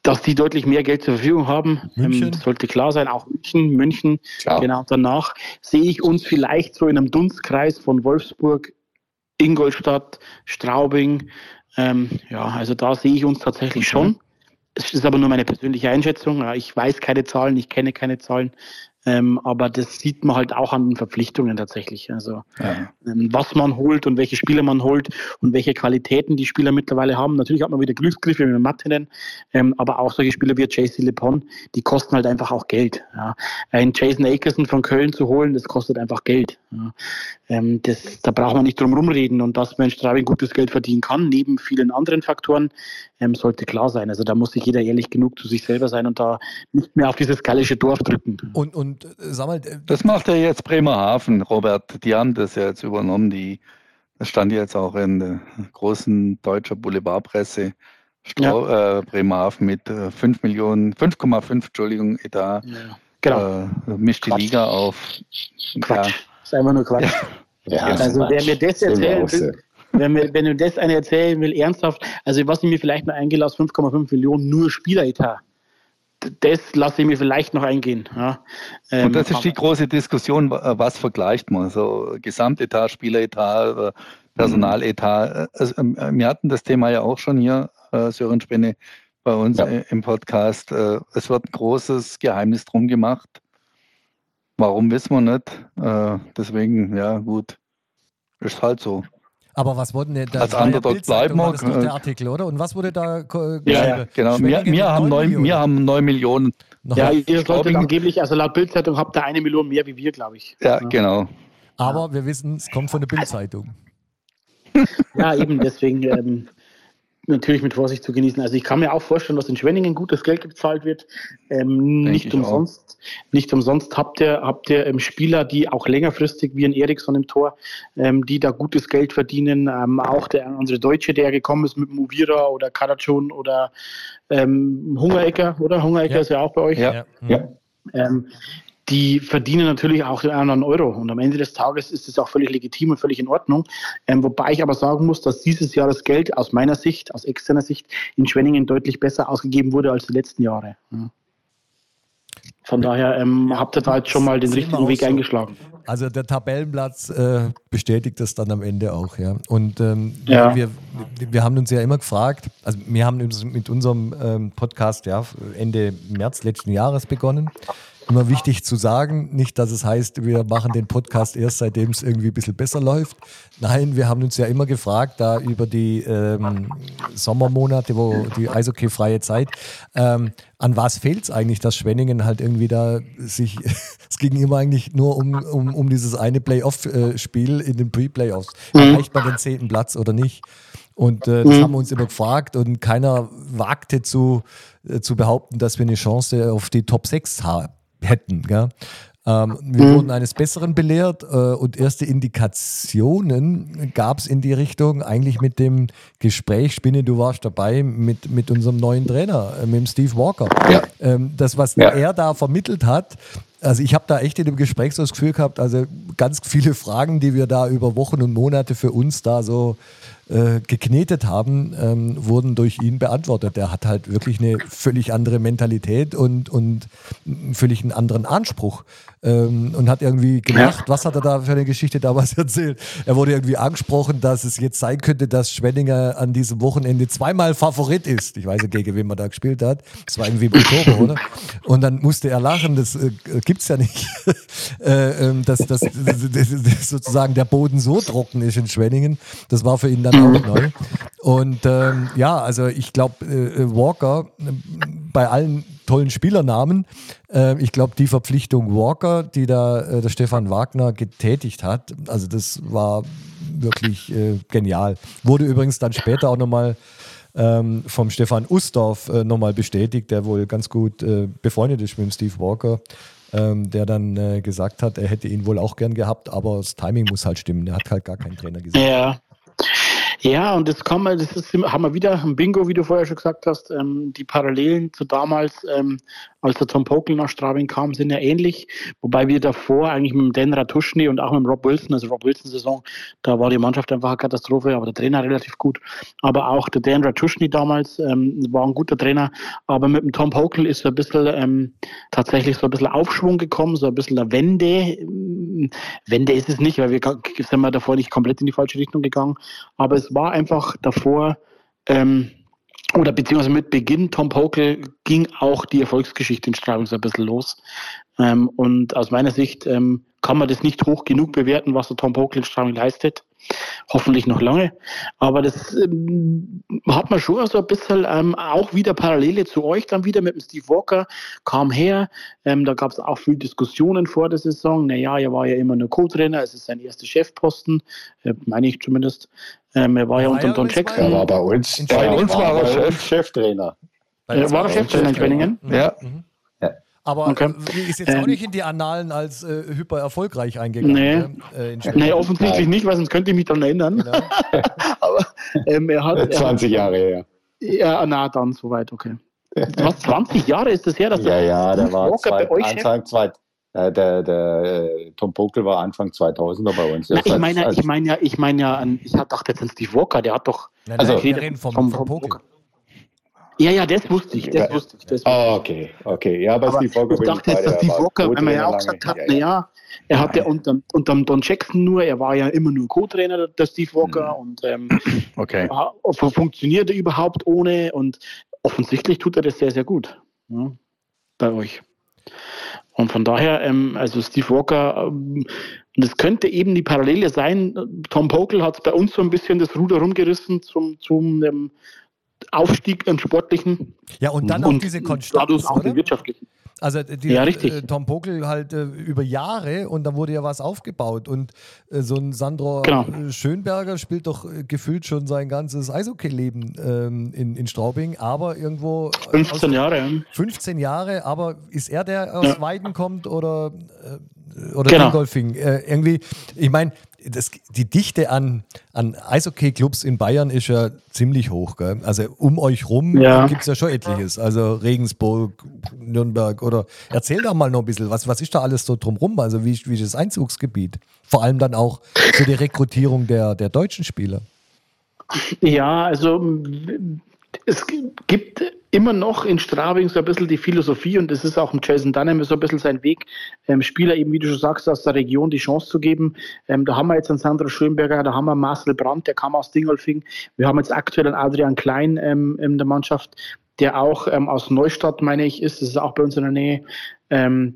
dass die deutlich mehr Geld zur Verfügung haben, ähm, sollte klar sein, auch München, München, ja. Genau, danach sehe ich uns vielleicht so in einem Dunstkreis von Wolfsburg, Ingolstadt, Straubing, ähm, ja, also da sehe ich uns tatsächlich okay. schon. Es ist aber nur meine persönliche Einschätzung, ja, ich weiß keine Zahlen, ich kenne keine Zahlen, ähm, aber das sieht man halt auch an den Verpflichtungen tatsächlich. Also ja. ähm, was man holt und welche Spieler man holt und welche Qualitäten die Spieler mittlerweile haben. Natürlich hat man wieder Glücksgriffe mit Martinen, ähm, aber auch solche Spieler wie J C LePon, die kosten halt einfach auch Geld. Ja. Einen Jason Akerson von Köln zu holen, das kostet einfach Geld. Ja. Ähm, das, da braucht man nicht drum rumreden, und dass man in Straubing gutes Geld verdienen kann, neben vielen anderen Faktoren, ähm, sollte klar sein. Also da muss sich jeder ehrlich genug zu sich selber sein und da nicht mehr auf dieses gallische Dorf drücken. Und, und sag mal, das macht ja jetzt Bremerhaven, Robert. Die haben das ja jetzt übernommen. Die, das stand jetzt auch in der großen deutscher Boulevardpresse. Strau, ja. äh, Bremerhaven mit äh, fünf Millionen, fünf Komma fünf, Entschuldigung, Etat. Ja. Genau. Äh, mischt Quatsch. Die Liga auf. Quatsch. Ja. Das ist einfach nur Quatsch. Ja. Ja, also wer mir das erzählen will, wenn mir, wenn mir das einer erzählen will, ernsthaft, also was ich mir vielleicht noch eingelassen, fünf Komma fünf Millionen nur Spieleretat. Das lasse ich mir vielleicht noch eingehen. Ja. Ähm, und das ist die große Diskussion, was vergleicht man? So Gesamtetat, Spieleretat, Personaletat. Also, wir hatten das Thema ja auch schon hier, Sören Spenne, bei uns ja. im Podcast. Es wird ein großes Geheimnis drum gemacht. Warum, wissen wir nicht. Deswegen, ja gut, ist halt so. Aber was wurde denn da? Als Underdog bleiben wir. Das ist doch der Artikel, oder? Und was wurde da geschrieben? Ja, ja, genau. Wir, wir, haben neun, wir haben neun Millionen. Ja, ihr solltet angeblich, also laut Bild-Zeitung habt ihr eine Million mehr wie wir, glaube ich. Ja, ja, genau. Aber wir wissen, es kommt von der Bild-Zeitung. Ja, eben, deswegen ähm, natürlich mit Vorsicht zu genießen. Also ich kann mir auch vorstellen, dass in Schwenningen gutes Geld gezahlt wird. Ähm, nicht umsonst. Nicht umsonst habt ihr, habt ihr ähm, Spieler, die auch längerfristig wie ein Eriksson im Tor, ähm, die da gutes Geld verdienen. Ähm, auch der unsere Deutsche, der gekommen ist mit Uvira oder Karacun oder ähm, Hungerecker, oder? Hungerecker ja. ist ja auch bei euch. Ja. ja. Ähm, die verdienen natürlich auch den einen oder anderen Euro. Und am Ende des Tages ist es auch völlig legitim und völlig in Ordnung. Ähm, wobei ich aber sagen muss, dass dieses Jahr das Geld aus meiner Sicht, aus externer Sicht, in Schwenningen deutlich besser ausgegeben wurde als die letzten Jahre. Ja. Von daher ähm, ja, habt ihr da jetzt schon mal den richtigen Weg so. eingeschlagen. Also der Tabellenplatz äh, bestätigt das dann am Ende auch, ja. Und ähm, ja. wir, wir haben uns ja immer gefragt, also wir haben uns mit unserem ähm, Podcast ja Ende März letzten Jahres begonnen. Immer wichtig zu sagen, nicht, dass es heißt, wir machen den Podcast erst, seitdem es irgendwie ein bisschen besser läuft. Nein, wir haben uns ja immer gefragt, da über die ähm, Sommermonate, wo die Eishockey-freie Zeit, ähm, an was fehlt es eigentlich, dass Schwenningen halt irgendwie da sich, es ging immer eigentlich nur um, um, um dieses eine Playoff-Spiel in den Pre-Playoffs. Erreicht man den zehnten Platz oder nicht? Und äh, das mhm. haben wir uns immer gefragt und keiner wagte zu, äh, zu behaupten, dass wir eine Chance auf die Top sechs haben. hätten. Gell? Ähm, wir mhm. wurden eines Besseren belehrt äh, und erste Indikationen gab es in die Richtung, eigentlich mit dem Gespräch, Spinne, du warst dabei, mit, mit unserem neuen Trainer, äh, mit dem Steve Walker. Ja. Ähm, das, was ja. er da vermittelt hat, also ich habe da echt in dem Gespräch so das Gefühl gehabt, also ganz viele Fragen, die wir da über Wochen und Monate für uns da so äh, geknetet haben, ähm, wurden durch ihn beantwortet. Er hat halt wirklich eine völlig andere Mentalität und, und einen völlig einen anderen Anspruch ähm, und hat irgendwie gelacht. Was hat er da für eine Geschichte damals erzählt? Er wurde irgendwie angesprochen, dass es jetzt sein könnte, dass Schwenninger an diesem Wochenende zweimal Favorit ist. Ich weiß nicht, gegen wen man da gespielt hat. Das war irgendwie im Oktober, oder? Und dann musste er lachen, das äh, gibt's ja nicht, äh, ähm, dass, dass, dass, dass sozusagen der Boden so trocken ist in Schwenningen. Das war für ihn dann auch neu. Und ähm, ja, also ich glaube, äh, Walker, äh, bei allen tollen Spielernamen, äh, ich glaube, die Verpflichtung Walker, die da äh, der Stefan Wagner getätigt hat, also das war wirklich äh, genial. Wurde übrigens dann später auch nochmal ähm, vom Stefan Ustorf äh, nochmal bestätigt, der wohl ganz gut äh, befreundet ist mit dem Steve Walker. Ähm, der dann äh, gesagt hat, er hätte ihn wohl auch gern gehabt, aber das Timing muss halt stimmen. Er hat halt gar keinen Trainer gesehen. Ja. Ja, und das kann man, das ist, haben wir wieder ein Bingo, wie du vorher schon gesagt hast. Ähm, die Parallelen zu damals, ähm, als der Tom Pokel nach Straubing kam, sind ja ähnlich. Wobei wir davor eigentlich mit dem Dan Ratuschny und auch mit dem Rob Wilson, also Rob Wilson-Saison, da war die Mannschaft einfach eine Katastrophe, aber der Trainer relativ gut. Aber auch der Dan Ratuschny damals ähm, war ein guter Trainer. Aber mit dem Tom Pokel ist so ein bisschen ähm, tatsächlich so ein bisschen Aufschwung gekommen, so ein bisschen eine Wende. Wende ist es nicht, weil wir sind wir davor nicht komplett in die falsche Richtung gegangen. Aber es war einfach davor, ähm, oder beziehungsweise mit Beginn Tom Pokel ging auch die Erfolgsgeschichte in Straubing so ein bisschen los. Ähm, und aus meiner Sicht ähm, kann man das nicht hoch genug bewerten, was der Tom Pokel in Straubing leistet. Hoffentlich noch lange. Aber das ähm, hat man schon so ein bisschen ähm, auch wieder Parallele zu euch dann wieder mit dem Steve Walker, kam her. Ähm, da gab es auch viele Diskussionen vor der Saison. Naja, er war ja immer nur Co-Trainer, es ist sein erster Chefposten, äh, meine ich zumindest. Ähm, er war ja, ja unter Don Jackson. Er war bei uns, bei uns war er Chef. Cheftrainer. Äh, war er Cheftrainer in Schwenningen? Ja. Mhm. Aber okay. ist jetzt auch ähm, nicht in die Annalen als äh, hyper erfolgreich eingegangen. Nee, äh, in nee offensichtlich Nein. nicht, weil sonst könnte ich mich daran erinnern. Genau. Aber ähm, er hat... Er zwanzig Jahre her. Ja, na dann, soweit, okay. Was, zwanzig Jahre ist das her? Dass ja, ja, der war Walker zwei, bei euch Anfang zwei, äh, der, der äh, Tom Pokel war Anfang zweitausender bei uns. Na, ich meine ja, ich meine ja, ich meine ja, an, ich dachte jetzt an Steve Walker, der hat doch... Nein, nein, also, wir reden vom, vom, vom Pokel. Ja, ja, das wusste ich, das wusste ich. Das wusste oh, okay, okay. Ja, aber, aber Steve Walker... Ich dachte jetzt, dass Steve Walker, weil man ja auch gesagt hat, ja, ja. naja, er hat ja unter, unter Don Jackson nur, er war ja immer nur Co-Trainer, der Steve Walker, hm. und ähm, okay. funktioniert er überhaupt ohne, und offensichtlich tut er das sehr, sehr gut, ja, bei euch. Und von daher, ähm, also Steve Walker, ähm, das könnte eben die Parallele sein. Tom Pokel hat bei uns so ein bisschen das Ruder rumgerissen zum, zum ähm, Aufstieg im Sportlichen. Ja, und dann und auch diese Konstanz, auch den wirtschaftlichen. Also die, ja, richtig. Äh, Tom Pokel halt äh, über Jahre, und dann wurde ja was aufgebaut, und äh, so ein Sandro genau. Schönberger spielt doch äh, gefühlt schon sein ganzes Eishockey-Leben ähm, in, in Straubing, aber irgendwo fünfzehn Jahre. fünfzehn Jahre, aber ist er, der aus ja. Weiden kommt oder äh, oder genau. Dingolfing? Äh, irgendwie, ich meine, Das, die Dichte an, an Eishockey-Clubs in Bayern ist ja ziemlich hoch. Gell? Also um euch rum ja. gibt es ja schon etliches. Also Regensburg, Nürnberg, oder erzähl doch mal noch ein bisschen, was, was ist da alles so drumrum? Also wie, wie ist das Einzugsgebiet? Vor allem dann auch für die Rekrutierung der, der deutschen Spieler. Ja, also es gibt immer noch in Straubing so ein bisschen die Philosophie, und das ist auch im Jason Dunham so ein bisschen sein Weg, ähm, Spieler eben, wie du schon sagst, aus der Region die Chance zu geben. Ähm, da haben wir jetzt einen Sandro Schönberger, da haben wir Marcel Brandt, der kam aus Dingolfing. Wir haben jetzt aktuell einen Adrian Klein ähm, in der Mannschaft, der auch ähm, aus Neustadt, meine ich, ist. Das ist auch bei uns in der Nähe. Ähm,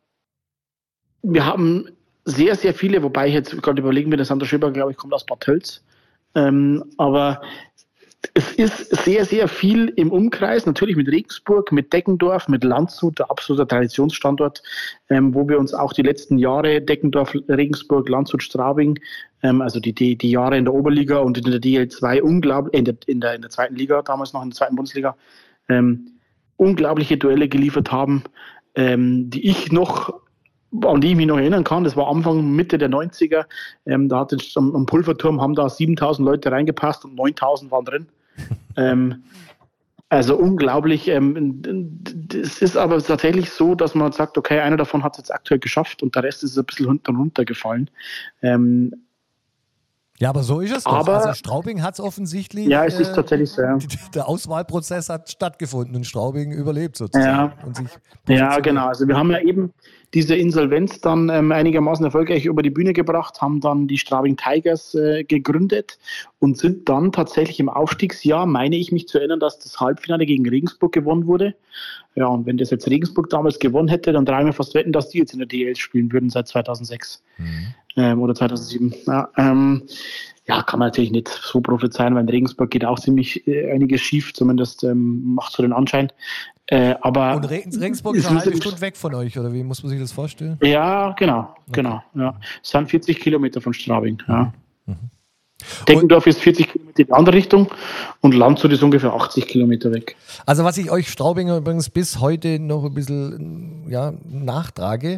wir haben sehr, sehr viele, wobei ich jetzt gerade überlegen will, der Sandro Schönberger, glaube ich, kommt aus Bad Tölz. Ähm, aber es ist sehr, sehr viel im Umkreis, natürlich mit Regensburg, mit Deckendorf, mit Landshut, der absolute Traditionsstandort, ähm, wo wir uns auch die letzten Jahre, Deckendorf, Regensburg, Landshut, Straubing, ähm, also die, die, die Jahre in der Oberliga und in der D L zwei, unglaublich, in der, in der, in der zweiten Liga, damals noch in der zweiten Bundesliga, ähm, unglaubliche Duelle geliefert haben, ähm, die ich noch an die ich mich noch erinnern kann. Das war Anfang, Mitte der neunziger. Ähm, da hat es am, am Pulverturm haben da siebentausend Leute reingepasst und neuntausend waren drin. ähm, also unglaublich. Ähm, es ist aber tatsächlich so, dass man sagt, okay, einer davon hat es jetzt aktuell geschafft und der Rest ist ein bisschen hinten runtergefallen. Ähm, Ja, aber so ist es doch. Aber, also Straubing hat es offensichtlich... Ja, es ist äh, tatsächlich so, ja. Der Auswahlprozess hat stattgefunden und Straubing überlebt sozusagen. Ja, und sich ja genau. Also wir haben ja eben diese Insolvenz dann ähm, einigermaßen erfolgreich über die Bühne gebracht, haben dann die Straubing Tigers äh, gegründet und sind dann tatsächlich im Aufstiegsjahr, meine ich mich zu erinnern, dass das Halbfinale gegen Regensburg gewonnen wurde. Ja, und wenn das jetzt Regensburg damals gewonnen hätte, dann drei wir fast wetten, dass die jetzt in der D L spielen würden seit zweitausendsechs mhm. ähm, oder zweitausendsieben. Ja, ähm, ja, kann man natürlich nicht so prophezeien, weil in Regensburg geht auch ziemlich äh, einiges schief, zumindest ähm, macht so den Anschein. Äh, aber und Re Regensburg ist eine halbe Stunde weg von euch, oder wie muss man sich das vorstellen? Ja, genau, okay. genau. Ja. Es sind vierzig Kilometer von Straubing. Ja. Mhm. Deckendorf ist vierzig Kilometer in die andere Richtung und Landshut ist ungefähr achtzig Kilometer weg. Also was ich euch Straubinger übrigens bis heute noch ein bisschen ja, nachtrage,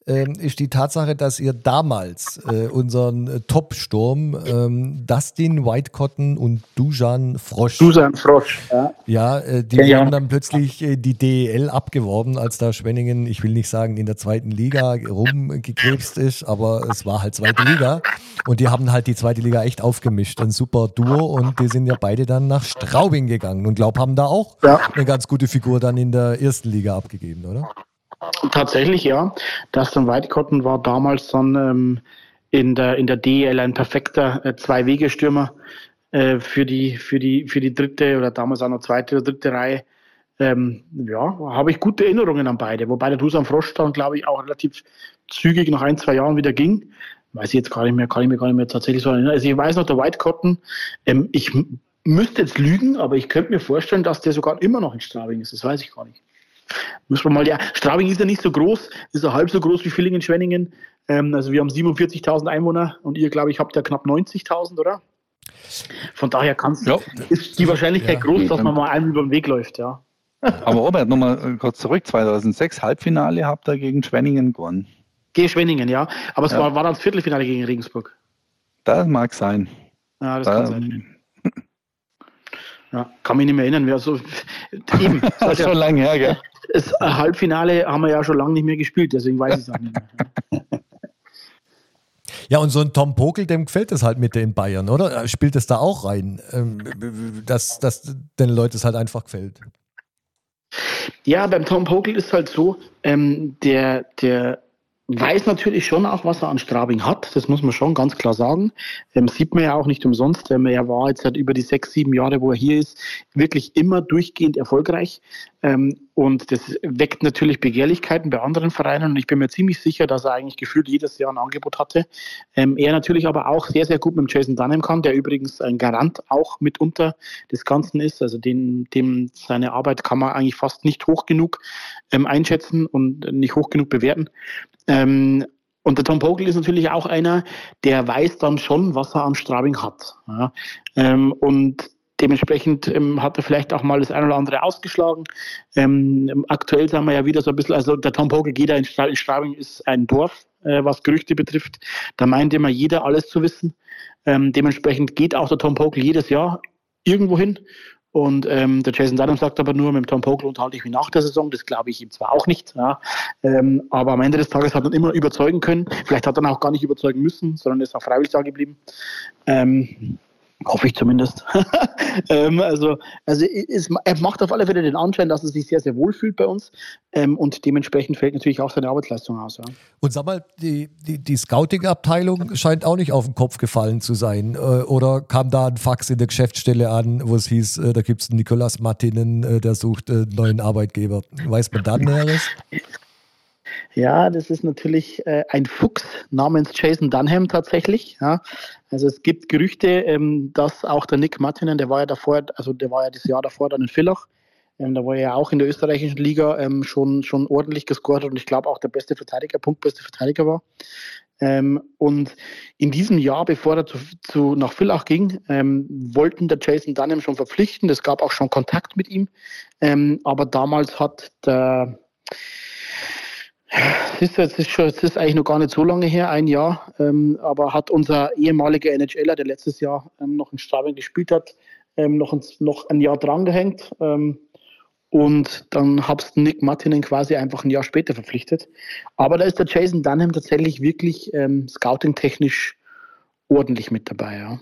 ähm, ist die Tatsache, dass ihr damals äh, unseren äh, Top-Sturm ähm, Dustin Whitecotton und Dusan Frosch, Dusan Frosch, ja. Ja, äh, die Ja. wurden dann plötzlich äh, die D E L abgeworben, als da Schwenningen, ich will nicht sagen, in der zweiten Liga rumgekrebst ist, aber es war halt zweite Liga. Und die haben halt die zweite Liga echt aufgemischt. Ein super Duo und die sind ja beide dann nach Straubing gegangen und glaub, haben da auch Ja. eine ganz gute Figur dann in der ersten Liga abgegeben, oder? Tatsächlich, ja. Dustin Whitecotton war damals dann ähm, in der, in der D E L ein perfekter äh, Zwei-Wege-Stürmer äh, für, die, für, die, für die dritte oder damals auch noch zweite oder dritte Reihe. Ähm, ja, habe ich gute Erinnerungen an beide. Wobei der Dusan Frosch dann, glaube ich, auch relativ zügig nach ein, zwei Jahren wieder ging. Weiß ich jetzt gar nicht mehr, kann ich mir gar nicht mehr tatsächlich so erinnern. Also ich weiß noch, der Whitecotton, ähm, ich m- müsste jetzt lügen, aber ich könnte mir vorstellen, dass der sogar immer noch in Straubing ist. Das weiß ich gar nicht. Müssen wir mal, ja, Straubing ist ja nicht so groß, ist ja halb so groß wie Villingen-Schwenningen. Ähm, also wir haben siebenundvierzigtausend Einwohner und ihr, glaube ich, habt ja knapp neunzigtausend, oder? Von daher kann's, Ja. ist die Wahrscheinlichkeit Ja. groß, dass man mal einem über den Weg läuft, ja. Aber Robert, nochmal kurz zurück, zweitausendsechs, Halbfinale habt ihr gegen Schwenningen gewonnen. Gegen Schwenningen, ja. Aber es Ja. war, war dann das Viertelfinale gegen Regensburg. Das mag sein. Ja, das kann sein. Ähm, Ja, kann mich nicht mehr erinnern. Wer so, eben, das ist schon lange her, gell? das Halbfinale haben wir ja schon lange nicht mehr gespielt, deswegen weiß ich es auch nicht mehr. Ja, und so ein Tom Pokel, dem gefällt es halt mit in Bayern, oder? Spielt es da auch rein, ähm, dass, dass den Leuten es halt einfach gefällt? Ja, beim Tom Pokel ist halt so, ähm, der, der weiß natürlich schon auch, was er an Straubing hat. Das muss man schon ganz klar sagen. Ähm, sieht man ja auch nicht umsonst. Ähm, er war jetzt halt über die sechs, sieben Jahre, wo er hier ist, wirklich immer durchgehend erfolgreich. Ähm, und das weckt natürlich Begehrlichkeiten bei anderen Vereinen. Und ich bin mir ziemlich sicher, dass er eigentlich gefühlt jedes Jahr ein Angebot hatte. Ähm, er natürlich aber auch sehr, sehr gut mit dem Jason Dunham kann, der übrigens ein Garant auch mitunter des Ganzen ist. Also den, dem seine Arbeit kann man eigentlich fast nicht hoch genug ähm, einschätzen und nicht hoch genug bewerten. Ähm, und der Tom Pokel ist natürlich auch einer, der weiß dann schon, was er an Straubing hat. Ja. Ähm, und dementsprechend ähm, hat er vielleicht auch mal das eine oder andere ausgeschlagen. Ähm, aktuell sagen wir ja wieder so ein bisschen, also der Tom Pokel, jeder in Stra- in Straubing ist ein Dorf, äh, was Gerüchte betrifft. Da meint immer jeder, alles zu wissen. Ähm, dementsprechend geht auch der Tom Pokel jedes Jahr irgendwo hin. Und ähm, der Jason Dunham sagt aber nur, mit dem Tom Pokel unterhalte ich mich nach der Saison. Das glaube ich ihm zwar auch nicht, ja, ähm, aber am Ende des Tages hat er immer überzeugen können. Vielleicht hat er auch gar nicht überzeugen müssen, sondern ist auch freiwillig da geblieben. Ähm, hoffe ich zumindest. ähm, also also ist, er macht auf alle Fälle den Anschein, dass er sich sehr, sehr wohl fühlt bei uns. Ähm, und dementsprechend fällt natürlich auch seine Arbeitsleistung aus. Ja. Und sag mal, die, die, die Scouting-Abteilung scheint auch nicht auf den Kopf gefallen zu sein. Äh, Oder kam da ein Fax in der Geschäftsstelle an, wo es hieß, äh, da gibt es einen Nikolaus Martinen, äh, der sucht äh, einen neuen Arbeitgeber. Weiß man da Näheres? Ja, das ist natürlich äh, ein Fuchs namens Jason Dunham tatsächlich. Ja. Also es gibt Gerüchte, ähm, dass auch der Nick Martinen, der war ja davor, also der war ja das Jahr davor dann in Villach, ähm, da war er ja auch in der österreichischen Liga ähm, schon, schon ordentlich gescored und ich glaube auch der beste Verteidiger, punktbeste Verteidiger war. Ähm, und in diesem Jahr, bevor er zu, zu, nach Villach ging, ähm, wollten der Jason Dunham schon verpflichten. Es gab auch schon Kontakt mit ihm. Ähm, aber damals hat der Es ist, es, ist schon, es ist eigentlich noch gar nicht so lange her, ein Jahr, ähm, aber hat unser ehemaliger NHLer, der letztes Jahr ähm, noch in Straubing gespielt hat, ähm, noch, ein, noch ein Jahr drangehängt ähm, und dann hab's Nick Martinen quasi einfach ein Jahr später verpflichtet. Aber da ist der Jason Dunham tatsächlich wirklich ähm, scouting-technisch ordentlich mit dabei. Ja,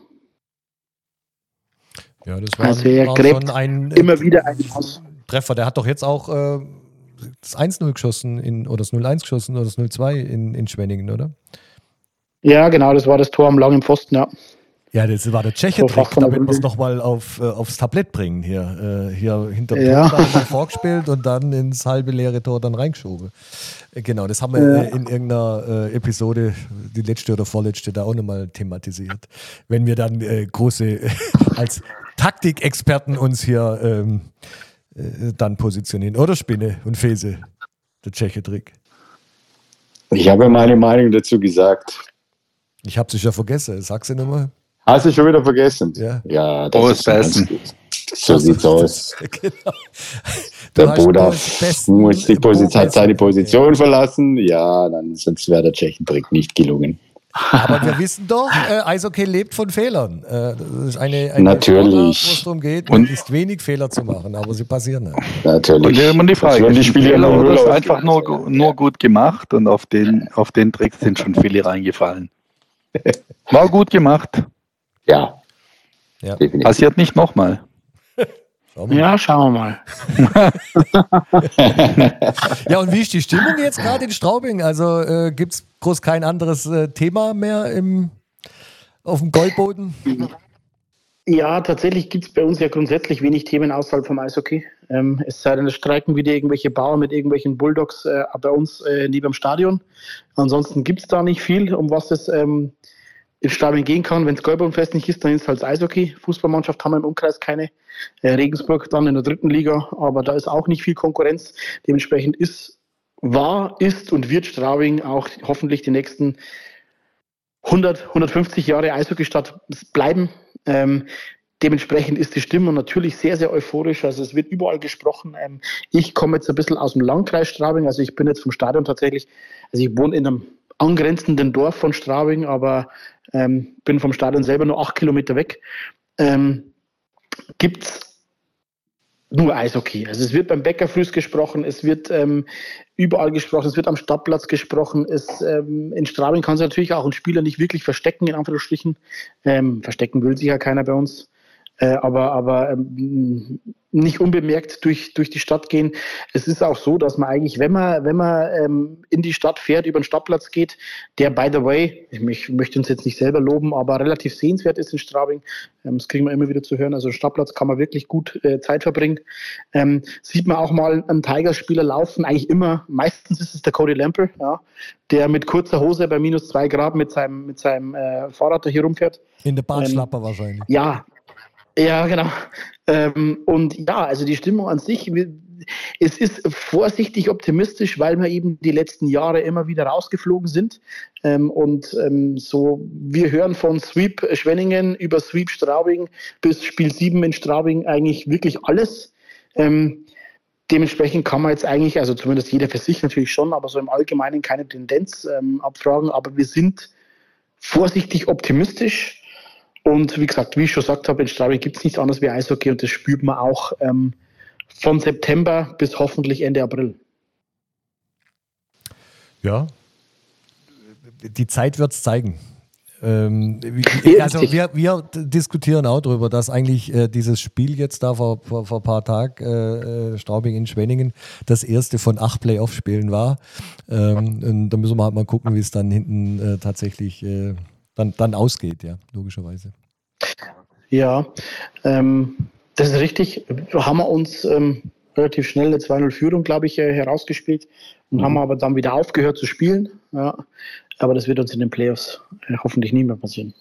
Ja, das war, also er war gräbt schon ein immer wieder ein Haus. Treffer. Der hat doch jetzt auch äh, das eins null geschossen in, oder das null eins geschossen oder das null zwei in, in Schwenningen, oder? Ja, genau, das war das Tor am langen Pfosten, ja. Ja, das war der So Tscheche-Trick, fast von der damit wir es Runde. nochmal auf, äh, aufs Tablett bringen hier. Äh, hier hinter dem Ja. Tor dann mal vorgespielt und dann ins halbe leere Tor dann reingeschoben. Äh, genau, das haben wir Ja. äh, in irgendeiner äh, Episode, die letzte oder vorletzte, da auch nochmal thematisiert. Wenn wir dann äh, große, als Taktikexperten uns hier ähm, äh, dann positionieren. Oder Spinne und Fese, der Tscheche-Trick. Ich habe meine Meinung dazu gesagt. Ich habe es ja vergessen, sag's dir nochmal. Hast du schon wieder vergessen? Ja. Ja, das Frohes ist ganz Beißen. gut. So sieht's aus. Genau. Der Boda muss die Posi- hat seine Position verlassen. Ja, dann sonst wäre der Tschechentrick nicht gelungen. Aber wir wissen doch, äh, Eishockey lebt von Fehlern. Äh, das ist eine, eine Natürlich. Sportart, wo es darum geht, Und- möglichst wenig Fehler zu machen, aber sie passieren halt. Natürlich. Und immer die Frage, Das werden die ist ein Spieler Fehler nur oder null ist aus- einfach nur, gu- nur gut gemacht und auf den, auf den Trick sind schon viele reingefallen. War gut gemacht. Ja, Ja. definitiv. Passiert nicht nochmal. Schauen wir mal. Ja, schauen wir mal. Ja, und wie ist die Stimmung jetzt gerade in Straubing? Also äh, gibt es groß kein anderes äh, Thema mehr im, auf dem Goldboden? Ja, tatsächlich gibt es bei uns ja grundsätzlich wenig Themen außerhalb vom Eishockey. Ähm, es sei denn, es streiken wieder irgendwelche Bauern mit irgendwelchen Bulldogs äh, bei uns äh, neben dem Stadion. Ansonsten gibt es da nicht viel, um was es ähm, in Straubing gehen kann. Wenn das Goldbodenfest nicht ist, dann ist es halt das Eishockey. Fußballmannschaft haben wir im Umkreis keine. Äh, Regensburg dann in der dritten Liga, aber da ist auch nicht viel Konkurrenz. Dementsprechend ist, war, ist und wird Straubing auch hoffentlich die nächsten hundert, hundertfünfzig Jahre Eishockeystadt bleiben. Ähm, dementsprechend ist die Stimmung natürlich sehr, sehr euphorisch. Also es wird überall gesprochen. Ähm, ich komme jetzt ein bisschen aus dem Landkreis Straubing, also ich bin jetzt vom Stadion tatsächlich, also ich wohne in einem angrenzenden Dorf von Straubing, aber ähm, bin vom Stadion selber nur acht Kilometer weg. Ähm, gibt es nur Eishockey. Also es wird beim Bäckerfrühs gesprochen, es wird ähm, überall gesprochen, es wird am Stadtplatz gesprochen. Es, ähm, in Straubing kann sich natürlich auch ein Spieler nicht wirklich verstecken, in Anführungsstrichen. Ähm, verstecken will sich ja keiner bei uns. Äh, aber aber ähm, nicht unbemerkt durch, durch die Stadt gehen. Es ist auch so, dass man eigentlich, wenn man, wenn man ähm, in die Stadt fährt, über den Stadtplatz geht, der, by the way, ich, ich möchte uns jetzt nicht selber loben, aber relativ sehenswert ist in Straubing. Ähm, das kriegen wir immer wieder zu hören. Also Stadtplatz kann man wirklich gut äh, Zeit verbringen. Ähm, sieht man auch mal einen Tigers-Spieler laufen, eigentlich immer, meistens ist es der Cody Lample, ja, der mit kurzer Hose bei minus zwei Grad mit seinem, mit seinem äh, Fahrrad da hier rumfährt. In der Bartschlapper ähm, wahrscheinlich. Ja, ja, genau. Ähm, und ja, also die Stimmung an sich, es ist vorsichtig optimistisch, weil wir eben die letzten Jahre immer wieder rausgeflogen sind. Ähm, und ähm, so, wir hören von Sweep Schwenningen über Sweep Straubing bis Spiel sieben in Straubing eigentlich wirklich alles. Ähm, dementsprechend kann man jetzt eigentlich, also zumindest jeder für sich natürlich schon, aber so im Allgemeinen keine Tendenz ähm, abfragen. Aber wir sind vorsichtig optimistisch. Und wie gesagt, wie ich schon gesagt habe, in Straubing gibt es nichts anderes wie Eishockey und das spürt man auch ähm, von September bis hoffentlich Ende April. Ja, die Zeit wird es zeigen. Ähm, wie, also wir, wir diskutieren auch darüber, dass eigentlich äh, dieses Spiel jetzt da vor, vor, vor ein paar Tagen, äh, Straubing in Schwenningen, das erste von acht Playoff-Spielen war. Ähm, und da müssen wir halt mal gucken, wie es dann hinten äh, tatsächlich äh, Dann, dann ausgeht, ja, logischerweise. Ja, ähm, das ist richtig. Haben wir uns ähm, relativ schnell eine zwei null Führung, glaube ich, äh, herausgespielt und mhm. haben aber dann wieder aufgehört zu spielen. Ja. Aber das wird uns in den Playoffs äh, hoffentlich nie mehr passieren.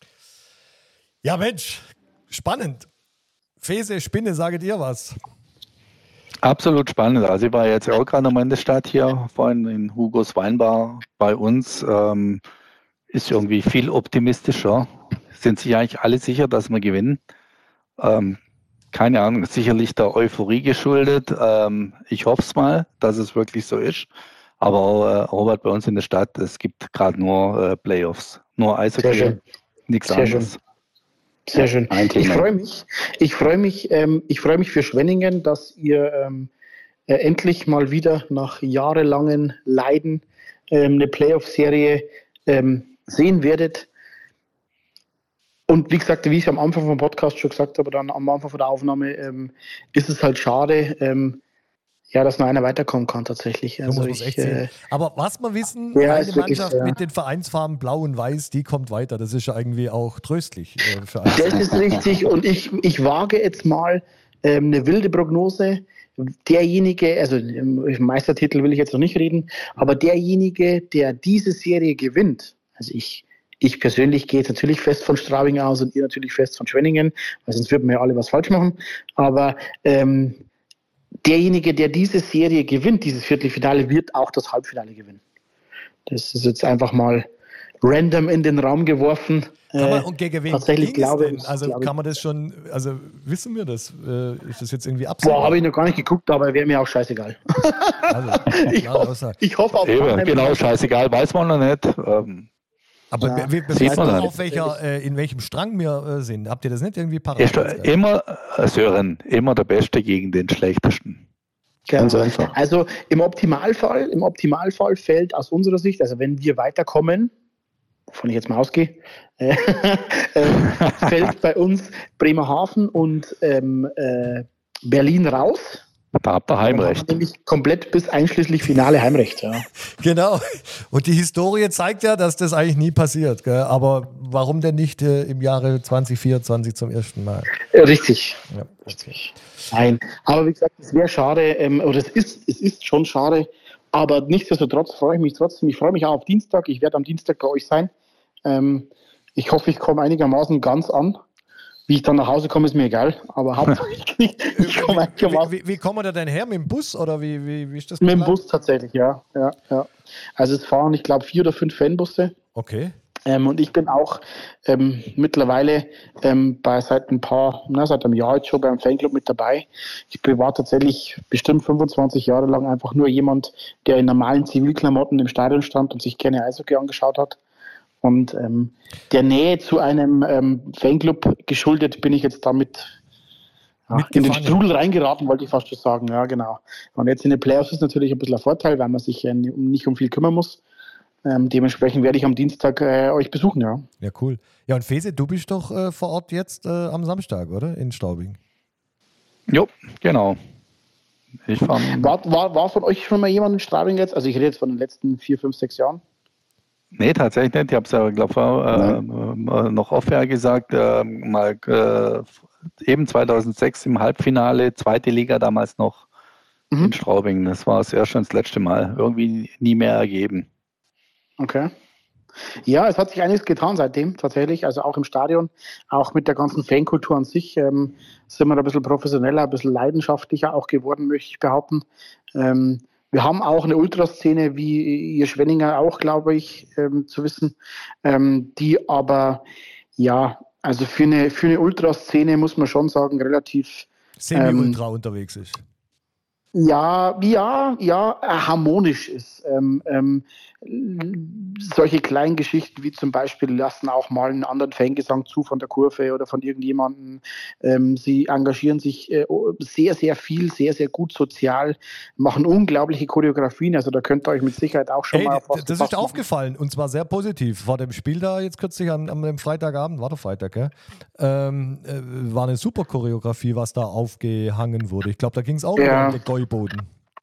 Ja, Mensch, spannend. Fese, Spinne, saget ihr was? Absolut spannend. Also ich war jetzt auch gerade noch in der Stadt hier, vorhin in Hugos Weinbar bei uns. Ähm, ist irgendwie viel optimistischer. Sind sich eigentlich alle sicher, dass wir gewinnen? Ähm, keine Ahnung, sicherlich der Euphorie geschuldet. Ähm, ich hoffe es mal, dass es wirklich so ist. Aber auch, äh, Robert, bei uns in der Stadt, es gibt gerade nur äh, Playoffs. Nur Eishockey, nichts Sehr anderes. Schön. Sehr schön. Ich freue mich. Ich freue mich, ähm, ich freue mich für Schwenningen, dass ihr ähm, äh, endlich mal wieder nach jahrelangen Leiden ähm, eine Playoff-Serie ähm, sehen werdet. Und wie gesagt, wie ich am Anfang vom Podcast schon gesagt habe, dann am Anfang von der Aufnahme, ähm, ist es halt schade, ähm, ja, dass nur einer weiterkommen kann tatsächlich. Also so ich, echt äh, Aber was wir wissen, ja, eine Mannschaft so, ja. mit den Vereinsfarben Blau und Weiß, die kommt weiter. Das ist ja irgendwie auch tröstlich äh, für alles. Das ist richtig und ich, ich wage jetzt mal ähm, eine wilde Prognose. Derjenige, also im Meistertitel will ich jetzt noch nicht reden, aber derjenige, der diese Serie gewinnt, also ich, ich persönlich gehe jetzt natürlich fest von Straubing aus und ihr natürlich fest von Schwenningen, weil sonst würden wir ja alle was falsch machen, aber ähm, derjenige, der diese Serie gewinnt, dieses Viertelfinale, wird auch das Halbfinale gewinnen. Das ist jetzt einfach mal random in den Raum geworfen. Kann man, und gegen wen tatsächlich glaube denn? Also glaube kann man das schon, also wissen wir das? Äh, ist das jetzt irgendwie absehbar? Boah, habe ich noch gar nicht geguckt, aber wäre mir auch scheißegal. Also, ich, hoffe, ich hoffe auf Eben, genau, scheißegal, weiß man noch nicht. Ähm, aber ja, wir, wir sieht wissen man doch, nicht. auf welcher, äh, in welchem Strang wir äh, sind. Habt ihr das nicht irgendwie parat? ist immer, äh, Sören, immer der Beste gegen den Schlechtesten. Genau. Ganz einfach. Also im Optimalfall, im Optimalfall fällt aus unserer Sicht, also wenn wir weiterkommen, wovon ich jetzt mal ausgehe, äh, äh, fällt bei uns Bremerhaven und ähm, äh, Berlin raus. Da habt ihr Heimrecht. Nämlich komplett bis einschließlich Finale Heimrecht. Ja. Genau. Und die Historie zeigt ja, dass das eigentlich nie passiert. Gell? Aber warum denn nicht äh, im Jahre zwanzig vierundzwanzig zum ersten Mal? Ja, richtig. Ja. Richtig. Nein, aber wie gesagt, es wäre schade, ähm, oder es ist, es ist schon schade, aber nichtsdestotrotz freue ich mich trotzdem. Ich freue mich auch auf Dienstag. Ich werde am Dienstag bei euch sein. Ähm, ich hoffe, ich komme einigermaßen ganz an. Wie ich dann nach Hause komme, ist mir egal. Aber hauptsächlich, ich komme einigermaßen. Wie, wie, wie kommen wir da denn her? Mit dem Bus oder wie, wie, wie ist das? Mit dem geplant? Bus tatsächlich, ja. ja, ja. Also es fahren, ich glaube, vier oder fünf Fanbusse. Okay. Ähm, und ich bin auch ähm, mittlerweile ähm, bei seit ein paar, na, seit einem Jahr jetzt schon beim Fanclub mit dabei. Ich war tatsächlich bestimmt fünfundzwanzig Jahre lang einfach nur jemand, der in normalen Zivilklamotten im Stadion stand und sich gerne Eishockey angeschaut hat. Und ähm, der Nähe zu einem ähm, Fanclub geschuldet bin ich jetzt damit ja, in den Strudel reingeraten, wollte ich fast schon sagen. Ja, genau. Und jetzt in den Playoffs ist natürlich ein bisschen ein Vorteil, weil man sich äh, nicht um viel kümmern muss. Ähm, dementsprechend werde ich am Dienstag äh, euch besuchen, ja. Ja, cool. Ja, und Fese, du bist doch äh, vor Ort jetzt äh, am Samstag, oder? In Straubing. Jo, genau. Ich war, war, war, war von euch schon mal jemand in Straubing jetzt? Also ich rede jetzt von den letzten vier, fünf, sechs Jahren. Nee, tatsächlich nicht. Ich habe es ja, glaube ich, äh, noch off-air gesagt. Äh, mal äh, eben zweitausendsechs im Halbfinale, zweite Liga damals noch mhm. in Straubing. Das war das erste und das letzte Mal. Irgendwie nie mehr ergeben. Okay. Ja, es hat sich einiges getan seitdem tatsächlich, also auch im Stadion, auch mit der ganzen Fankultur an sich ähm, sind wir da ein bisschen professioneller, ein bisschen leidenschaftlicher auch geworden, möchte ich behaupten. Ähm, wir haben auch eine Ultraszene, wie ihr Schwenninger auch, glaube ich, ähm, zu wissen, ähm, die aber, ja, also für eine, für eine Ultraszene muss man schon sagen, relativ Semi-Ultra ähm, unterwegs ist. Ja, ja, ja, harmonisch ist. Ähm, ähm, solche kleinen Geschichten wie zum Beispiel lassen auch mal einen anderen Fangesang zu von der Kurve oder von irgendjemandem. Ähm, sie engagieren sich äh, sehr, sehr viel, sehr, sehr gut sozial, machen unglaubliche Choreografien. Also da könnt ihr euch mit Sicherheit auch schon Ey, mal auf was das ist aufgefallen und zwar sehr positiv. Vor dem Spiel da jetzt kürzlich am, am Freitagabend, war der Freitag, gell? Ähm, äh, war eine super Choreografie, was da aufgehangen wurde. Ich glaube, da ging es auch ja. um den Gäuboden.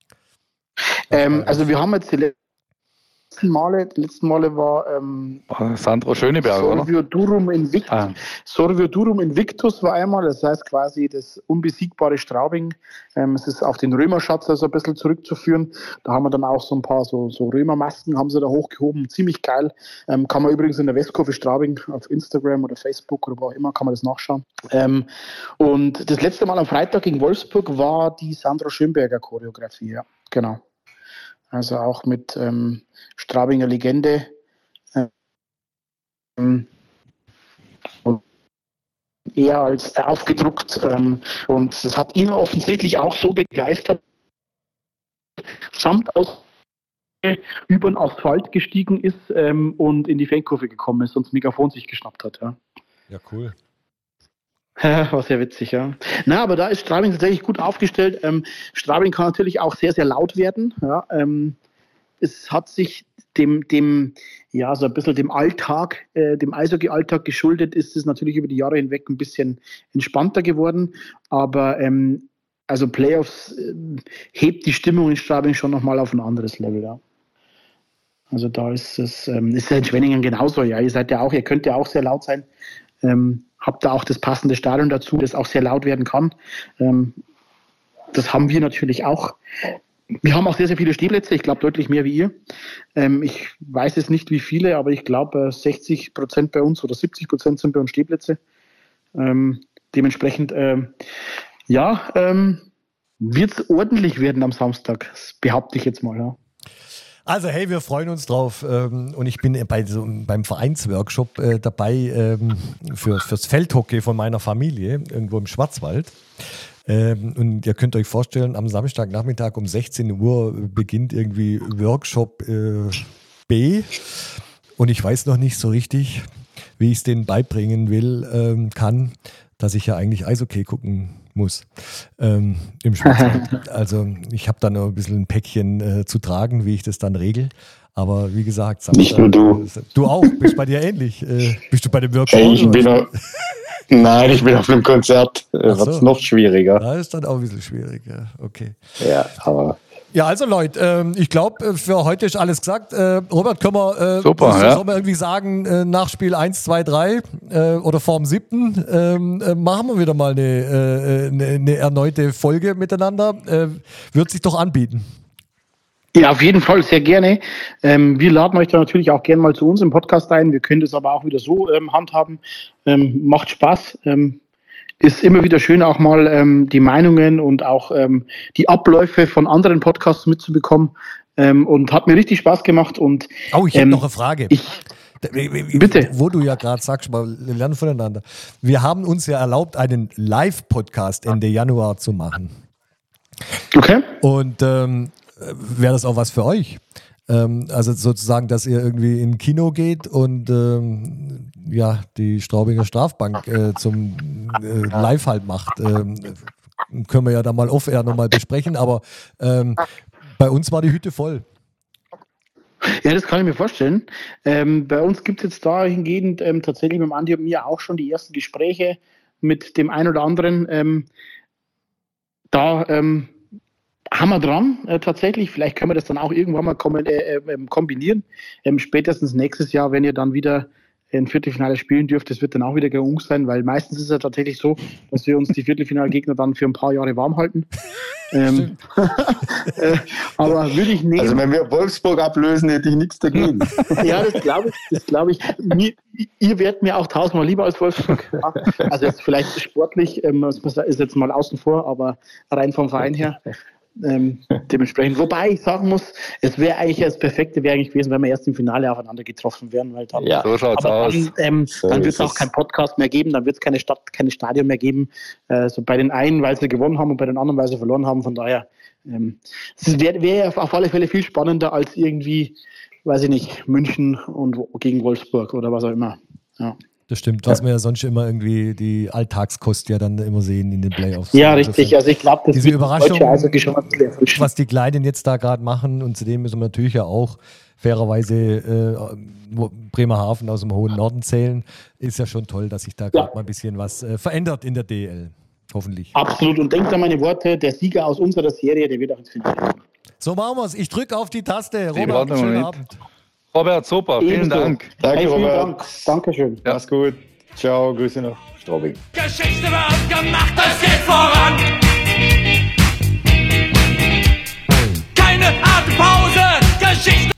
Ähm, also wir haben jetzt die letzten Male, die letzten Male war ähm, Sandro Schöneberger, Sorvio Durum Invictus. Ah. Sorvio Durum Invictus war einmal, das heißt quasi das unbesiegbare Straubing. Ähm, es ist auf den Römerschatz also ein bisschen zurückzuführen. Da haben wir dann auch so ein paar so, so Römermasken, haben sie da hochgehoben, ziemlich geil. Ähm, kann man übrigens in der Westkurve Straubing auf Instagram oder Facebook oder wo auch immer, kann man das nachschauen. Ähm, und das letzte Mal am Freitag gegen Wolfsburg war die Sandro Schönberger Choreografie, ja, genau. Also auch mit ähm, Straubinger Legende. Ähm, und eher als aufgedruckt. Ähm, und das hat ihn offensichtlich auch so begeistert, samt aus über den Asphalt gestiegen ist ähm, und in die Fankurve gekommen ist und das Megafon sich geschnappt hat. Ja, ja cool. War sehr witzig, ja. Na, aber da ist Straubing tatsächlich gut aufgestellt. Ähm, Straubing kann natürlich auch sehr, sehr laut werden. Ja, ähm, es hat sich dem, dem, ja, so ein bisschen dem Alltag, äh, dem Eishockey-Alltag geschuldet, ist es natürlich über die Jahre hinweg ein bisschen entspannter geworden. Aber ähm, also Playoffs äh, hebt die Stimmung in Straubing schon nochmal auf ein anderes Level, ja. Also da ist es, ähm, ist ja in Schwenningen genauso, ja. Ihr seid ja auch, ihr könnt ja auch sehr laut sein. Ähm, habt da auch das passende Stadion dazu, das auch sehr laut werden kann. Ähm, das haben wir natürlich auch. Wir haben auch sehr, sehr viele Stehplätze, ich glaube deutlich mehr wie ihr. Ähm, ich weiß es nicht wie viele, aber ich glaube sechzig Prozent bei uns oder siebzig Prozent sind bei uns Stehplätze. Ähm, dementsprechend, ähm, ja, ähm, wird es ordentlich werden am Samstag, das behaupte ich jetzt mal. Ja. Also hey, wir freuen uns drauf ähm, und ich bin bei so, beim Vereinsworkshop äh, dabei ähm, für, fürs Feldhockey von meiner Familie, irgendwo im Schwarzwald. Ähm, und ihr könnt euch vorstellen, am Samstagnachmittag um sechzehn Uhr beginnt irgendwie Workshop äh, B und ich weiß noch nicht so richtig, wie ich es denen beibringen will, ähm, kann, dass ich ja eigentlich Eishockey gucken muss ähm, im Schwarzwald. Also ich habe da noch ein bisschen ein Päckchen äh, zu tragen, wie ich das dann regel. Aber wie gesagt, Samstag, nicht nur du. Äh, du auch, bist bei dir ähnlich. Äh, bist du bei dem Workshop? Hey, ich bin auf, nein, ich bin auf einem Konzert. Äh, Ach so. Was noch schwieriger. Da ist dann auch ein bisschen schwieriger. Okay. Ja, aber... Ja, also Leute, ähm, ich glaube, für heute ist alles gesagt. Äh, Robert, können wir, äh, Super, was, ja. sollen wir irgendwie sagen, äh, nach Spiel eins, zwei, drei äh, oder vorm siebten ähm, äh, machen wir wieder mal eine, äh, eine, eine erneute Folge miteinander. Äh, wird sich doch anbieten. Ja, auf jeden Fall, sehr gerne. Ähm, wir laden euch da natürlich auch gerne mal zu uns im Podcast ein. Wir können das aber auch wieder so ähm, handhaben. Ähm, macht Spaß. Ähm, Ist immer wieder schön, auch mal ähm, die Meinungen und auch ähm, die Abläufe von anderen Podcasts mitzubekommen. Ähm, und hat mir richtig Spaß gemacht. Und, Oh, ich habe ähm, noch eine Frage. Ich, Bitte. Wo du ja gerade sagst, mal, wir lernen voneinander. Wir haben uns ja erlaubt, einen Live-Podcast Ende Januar zu machen. okay. Und ähm, wäre das auch was für euch? Ähm, also sozusagen, dass ihr irgendwie in Kino geht und ähm, ja, die Straubinger Strafbank äh, zum äh, Live halt macht. Ähm, können wir ja da mal off-air nochmal besprechen, aber ähm, bei uns war die Hütte voll. Ja, das kann ich mir vorstellen. Ähm, bei uns gibt es jetzt dahingehend ähm, tatsächlich mit dem Andi und mir auch schon die ersten Gespräche mit dem einen oder anderen. Ähm, da ähm, haben wir dran, äh, tatsächlich. Vielleicht können wir das dann auch irgendwann mal kom- äh, äh, kombinieren. Ähm, spätestens nächstes Jahr, wenn ihr dann wieder ein Viertelfinale spielen dürft, das wird dann auch wieder genug sein, weil meistens ist es ja tatsächlich so, dass wir uns die Viertelfinalgegner dann für ein paar Jahre warm halten. ähm, äh, aber würde ich nehmen. Also wenn wir Wolfsburg ablösen, hätte ich nichts dagegen. Ja, das glaube ich. Das glaube ich. Mir, ihr werdet mir auch tausendmal lieber als Wolfsburg. Also jetzt vielleicht sportlich, ähm, ist jetzt mal außen vor, aber rein vom Verein her. Ähm, dementsprechend. Wobei ich sagen muss, es wäre eigentlich das Perfekte wäre eigentlich gewesen, wenn wir erst im Finale aufeinander getroffen wären, weil dann, Ja, So schaut's aber aus. dann, ähm, So dann wird ist es auch es. keinen Podcast mehr geben, dann wird es keine Stadt, keine Stadion mehr geben. Äh, so bei den einen, weil sie gewonnen haben und bei den anderen, weil sie verloren haben. Von daher, ähm, es wäre wär auf alle Fälle viel spannender als irgendwie, weiß ich nicht, München und gegen Wolfsburg oder was auch immer. Ja. Das stimmt, was wir ja sonst immer irgendwie die Alltagskost ja dann immer sehen in den Playoffs. Ja, Also richtig. für- Also ich glaube, das Diese wird das Überraschung, deutsche Eishockey schon mal ein bisschen erfrischen. was die Kleinen jetzt da gerade machen, und zudem müssen wir natürlich ja auch fairerweise äh, wo Bremerhaven aus dem hohen Norden zählen, ist ja schon toll, dass sich da gerade Ja. mal ein bisschen was äh, verändert in der D E L. Hoffentlich. Absolut. Und denkt an meine Worte, der Sieger aus unserer Serie, der wird auch ins Finale kommen. So machen wir es. Ich drücke auf die Taste. Die Robert, warten schönen wir Abend. Robert, super, vielen Ebenso. Dank. Danke, Hey, vielen Robert. Dank. Dankeschön. Ja. Mach's gut. Ciao, Grüße nach Straubing. Geschichte wird gemacht, es geht voran. Keine harte Pause, Geschichte.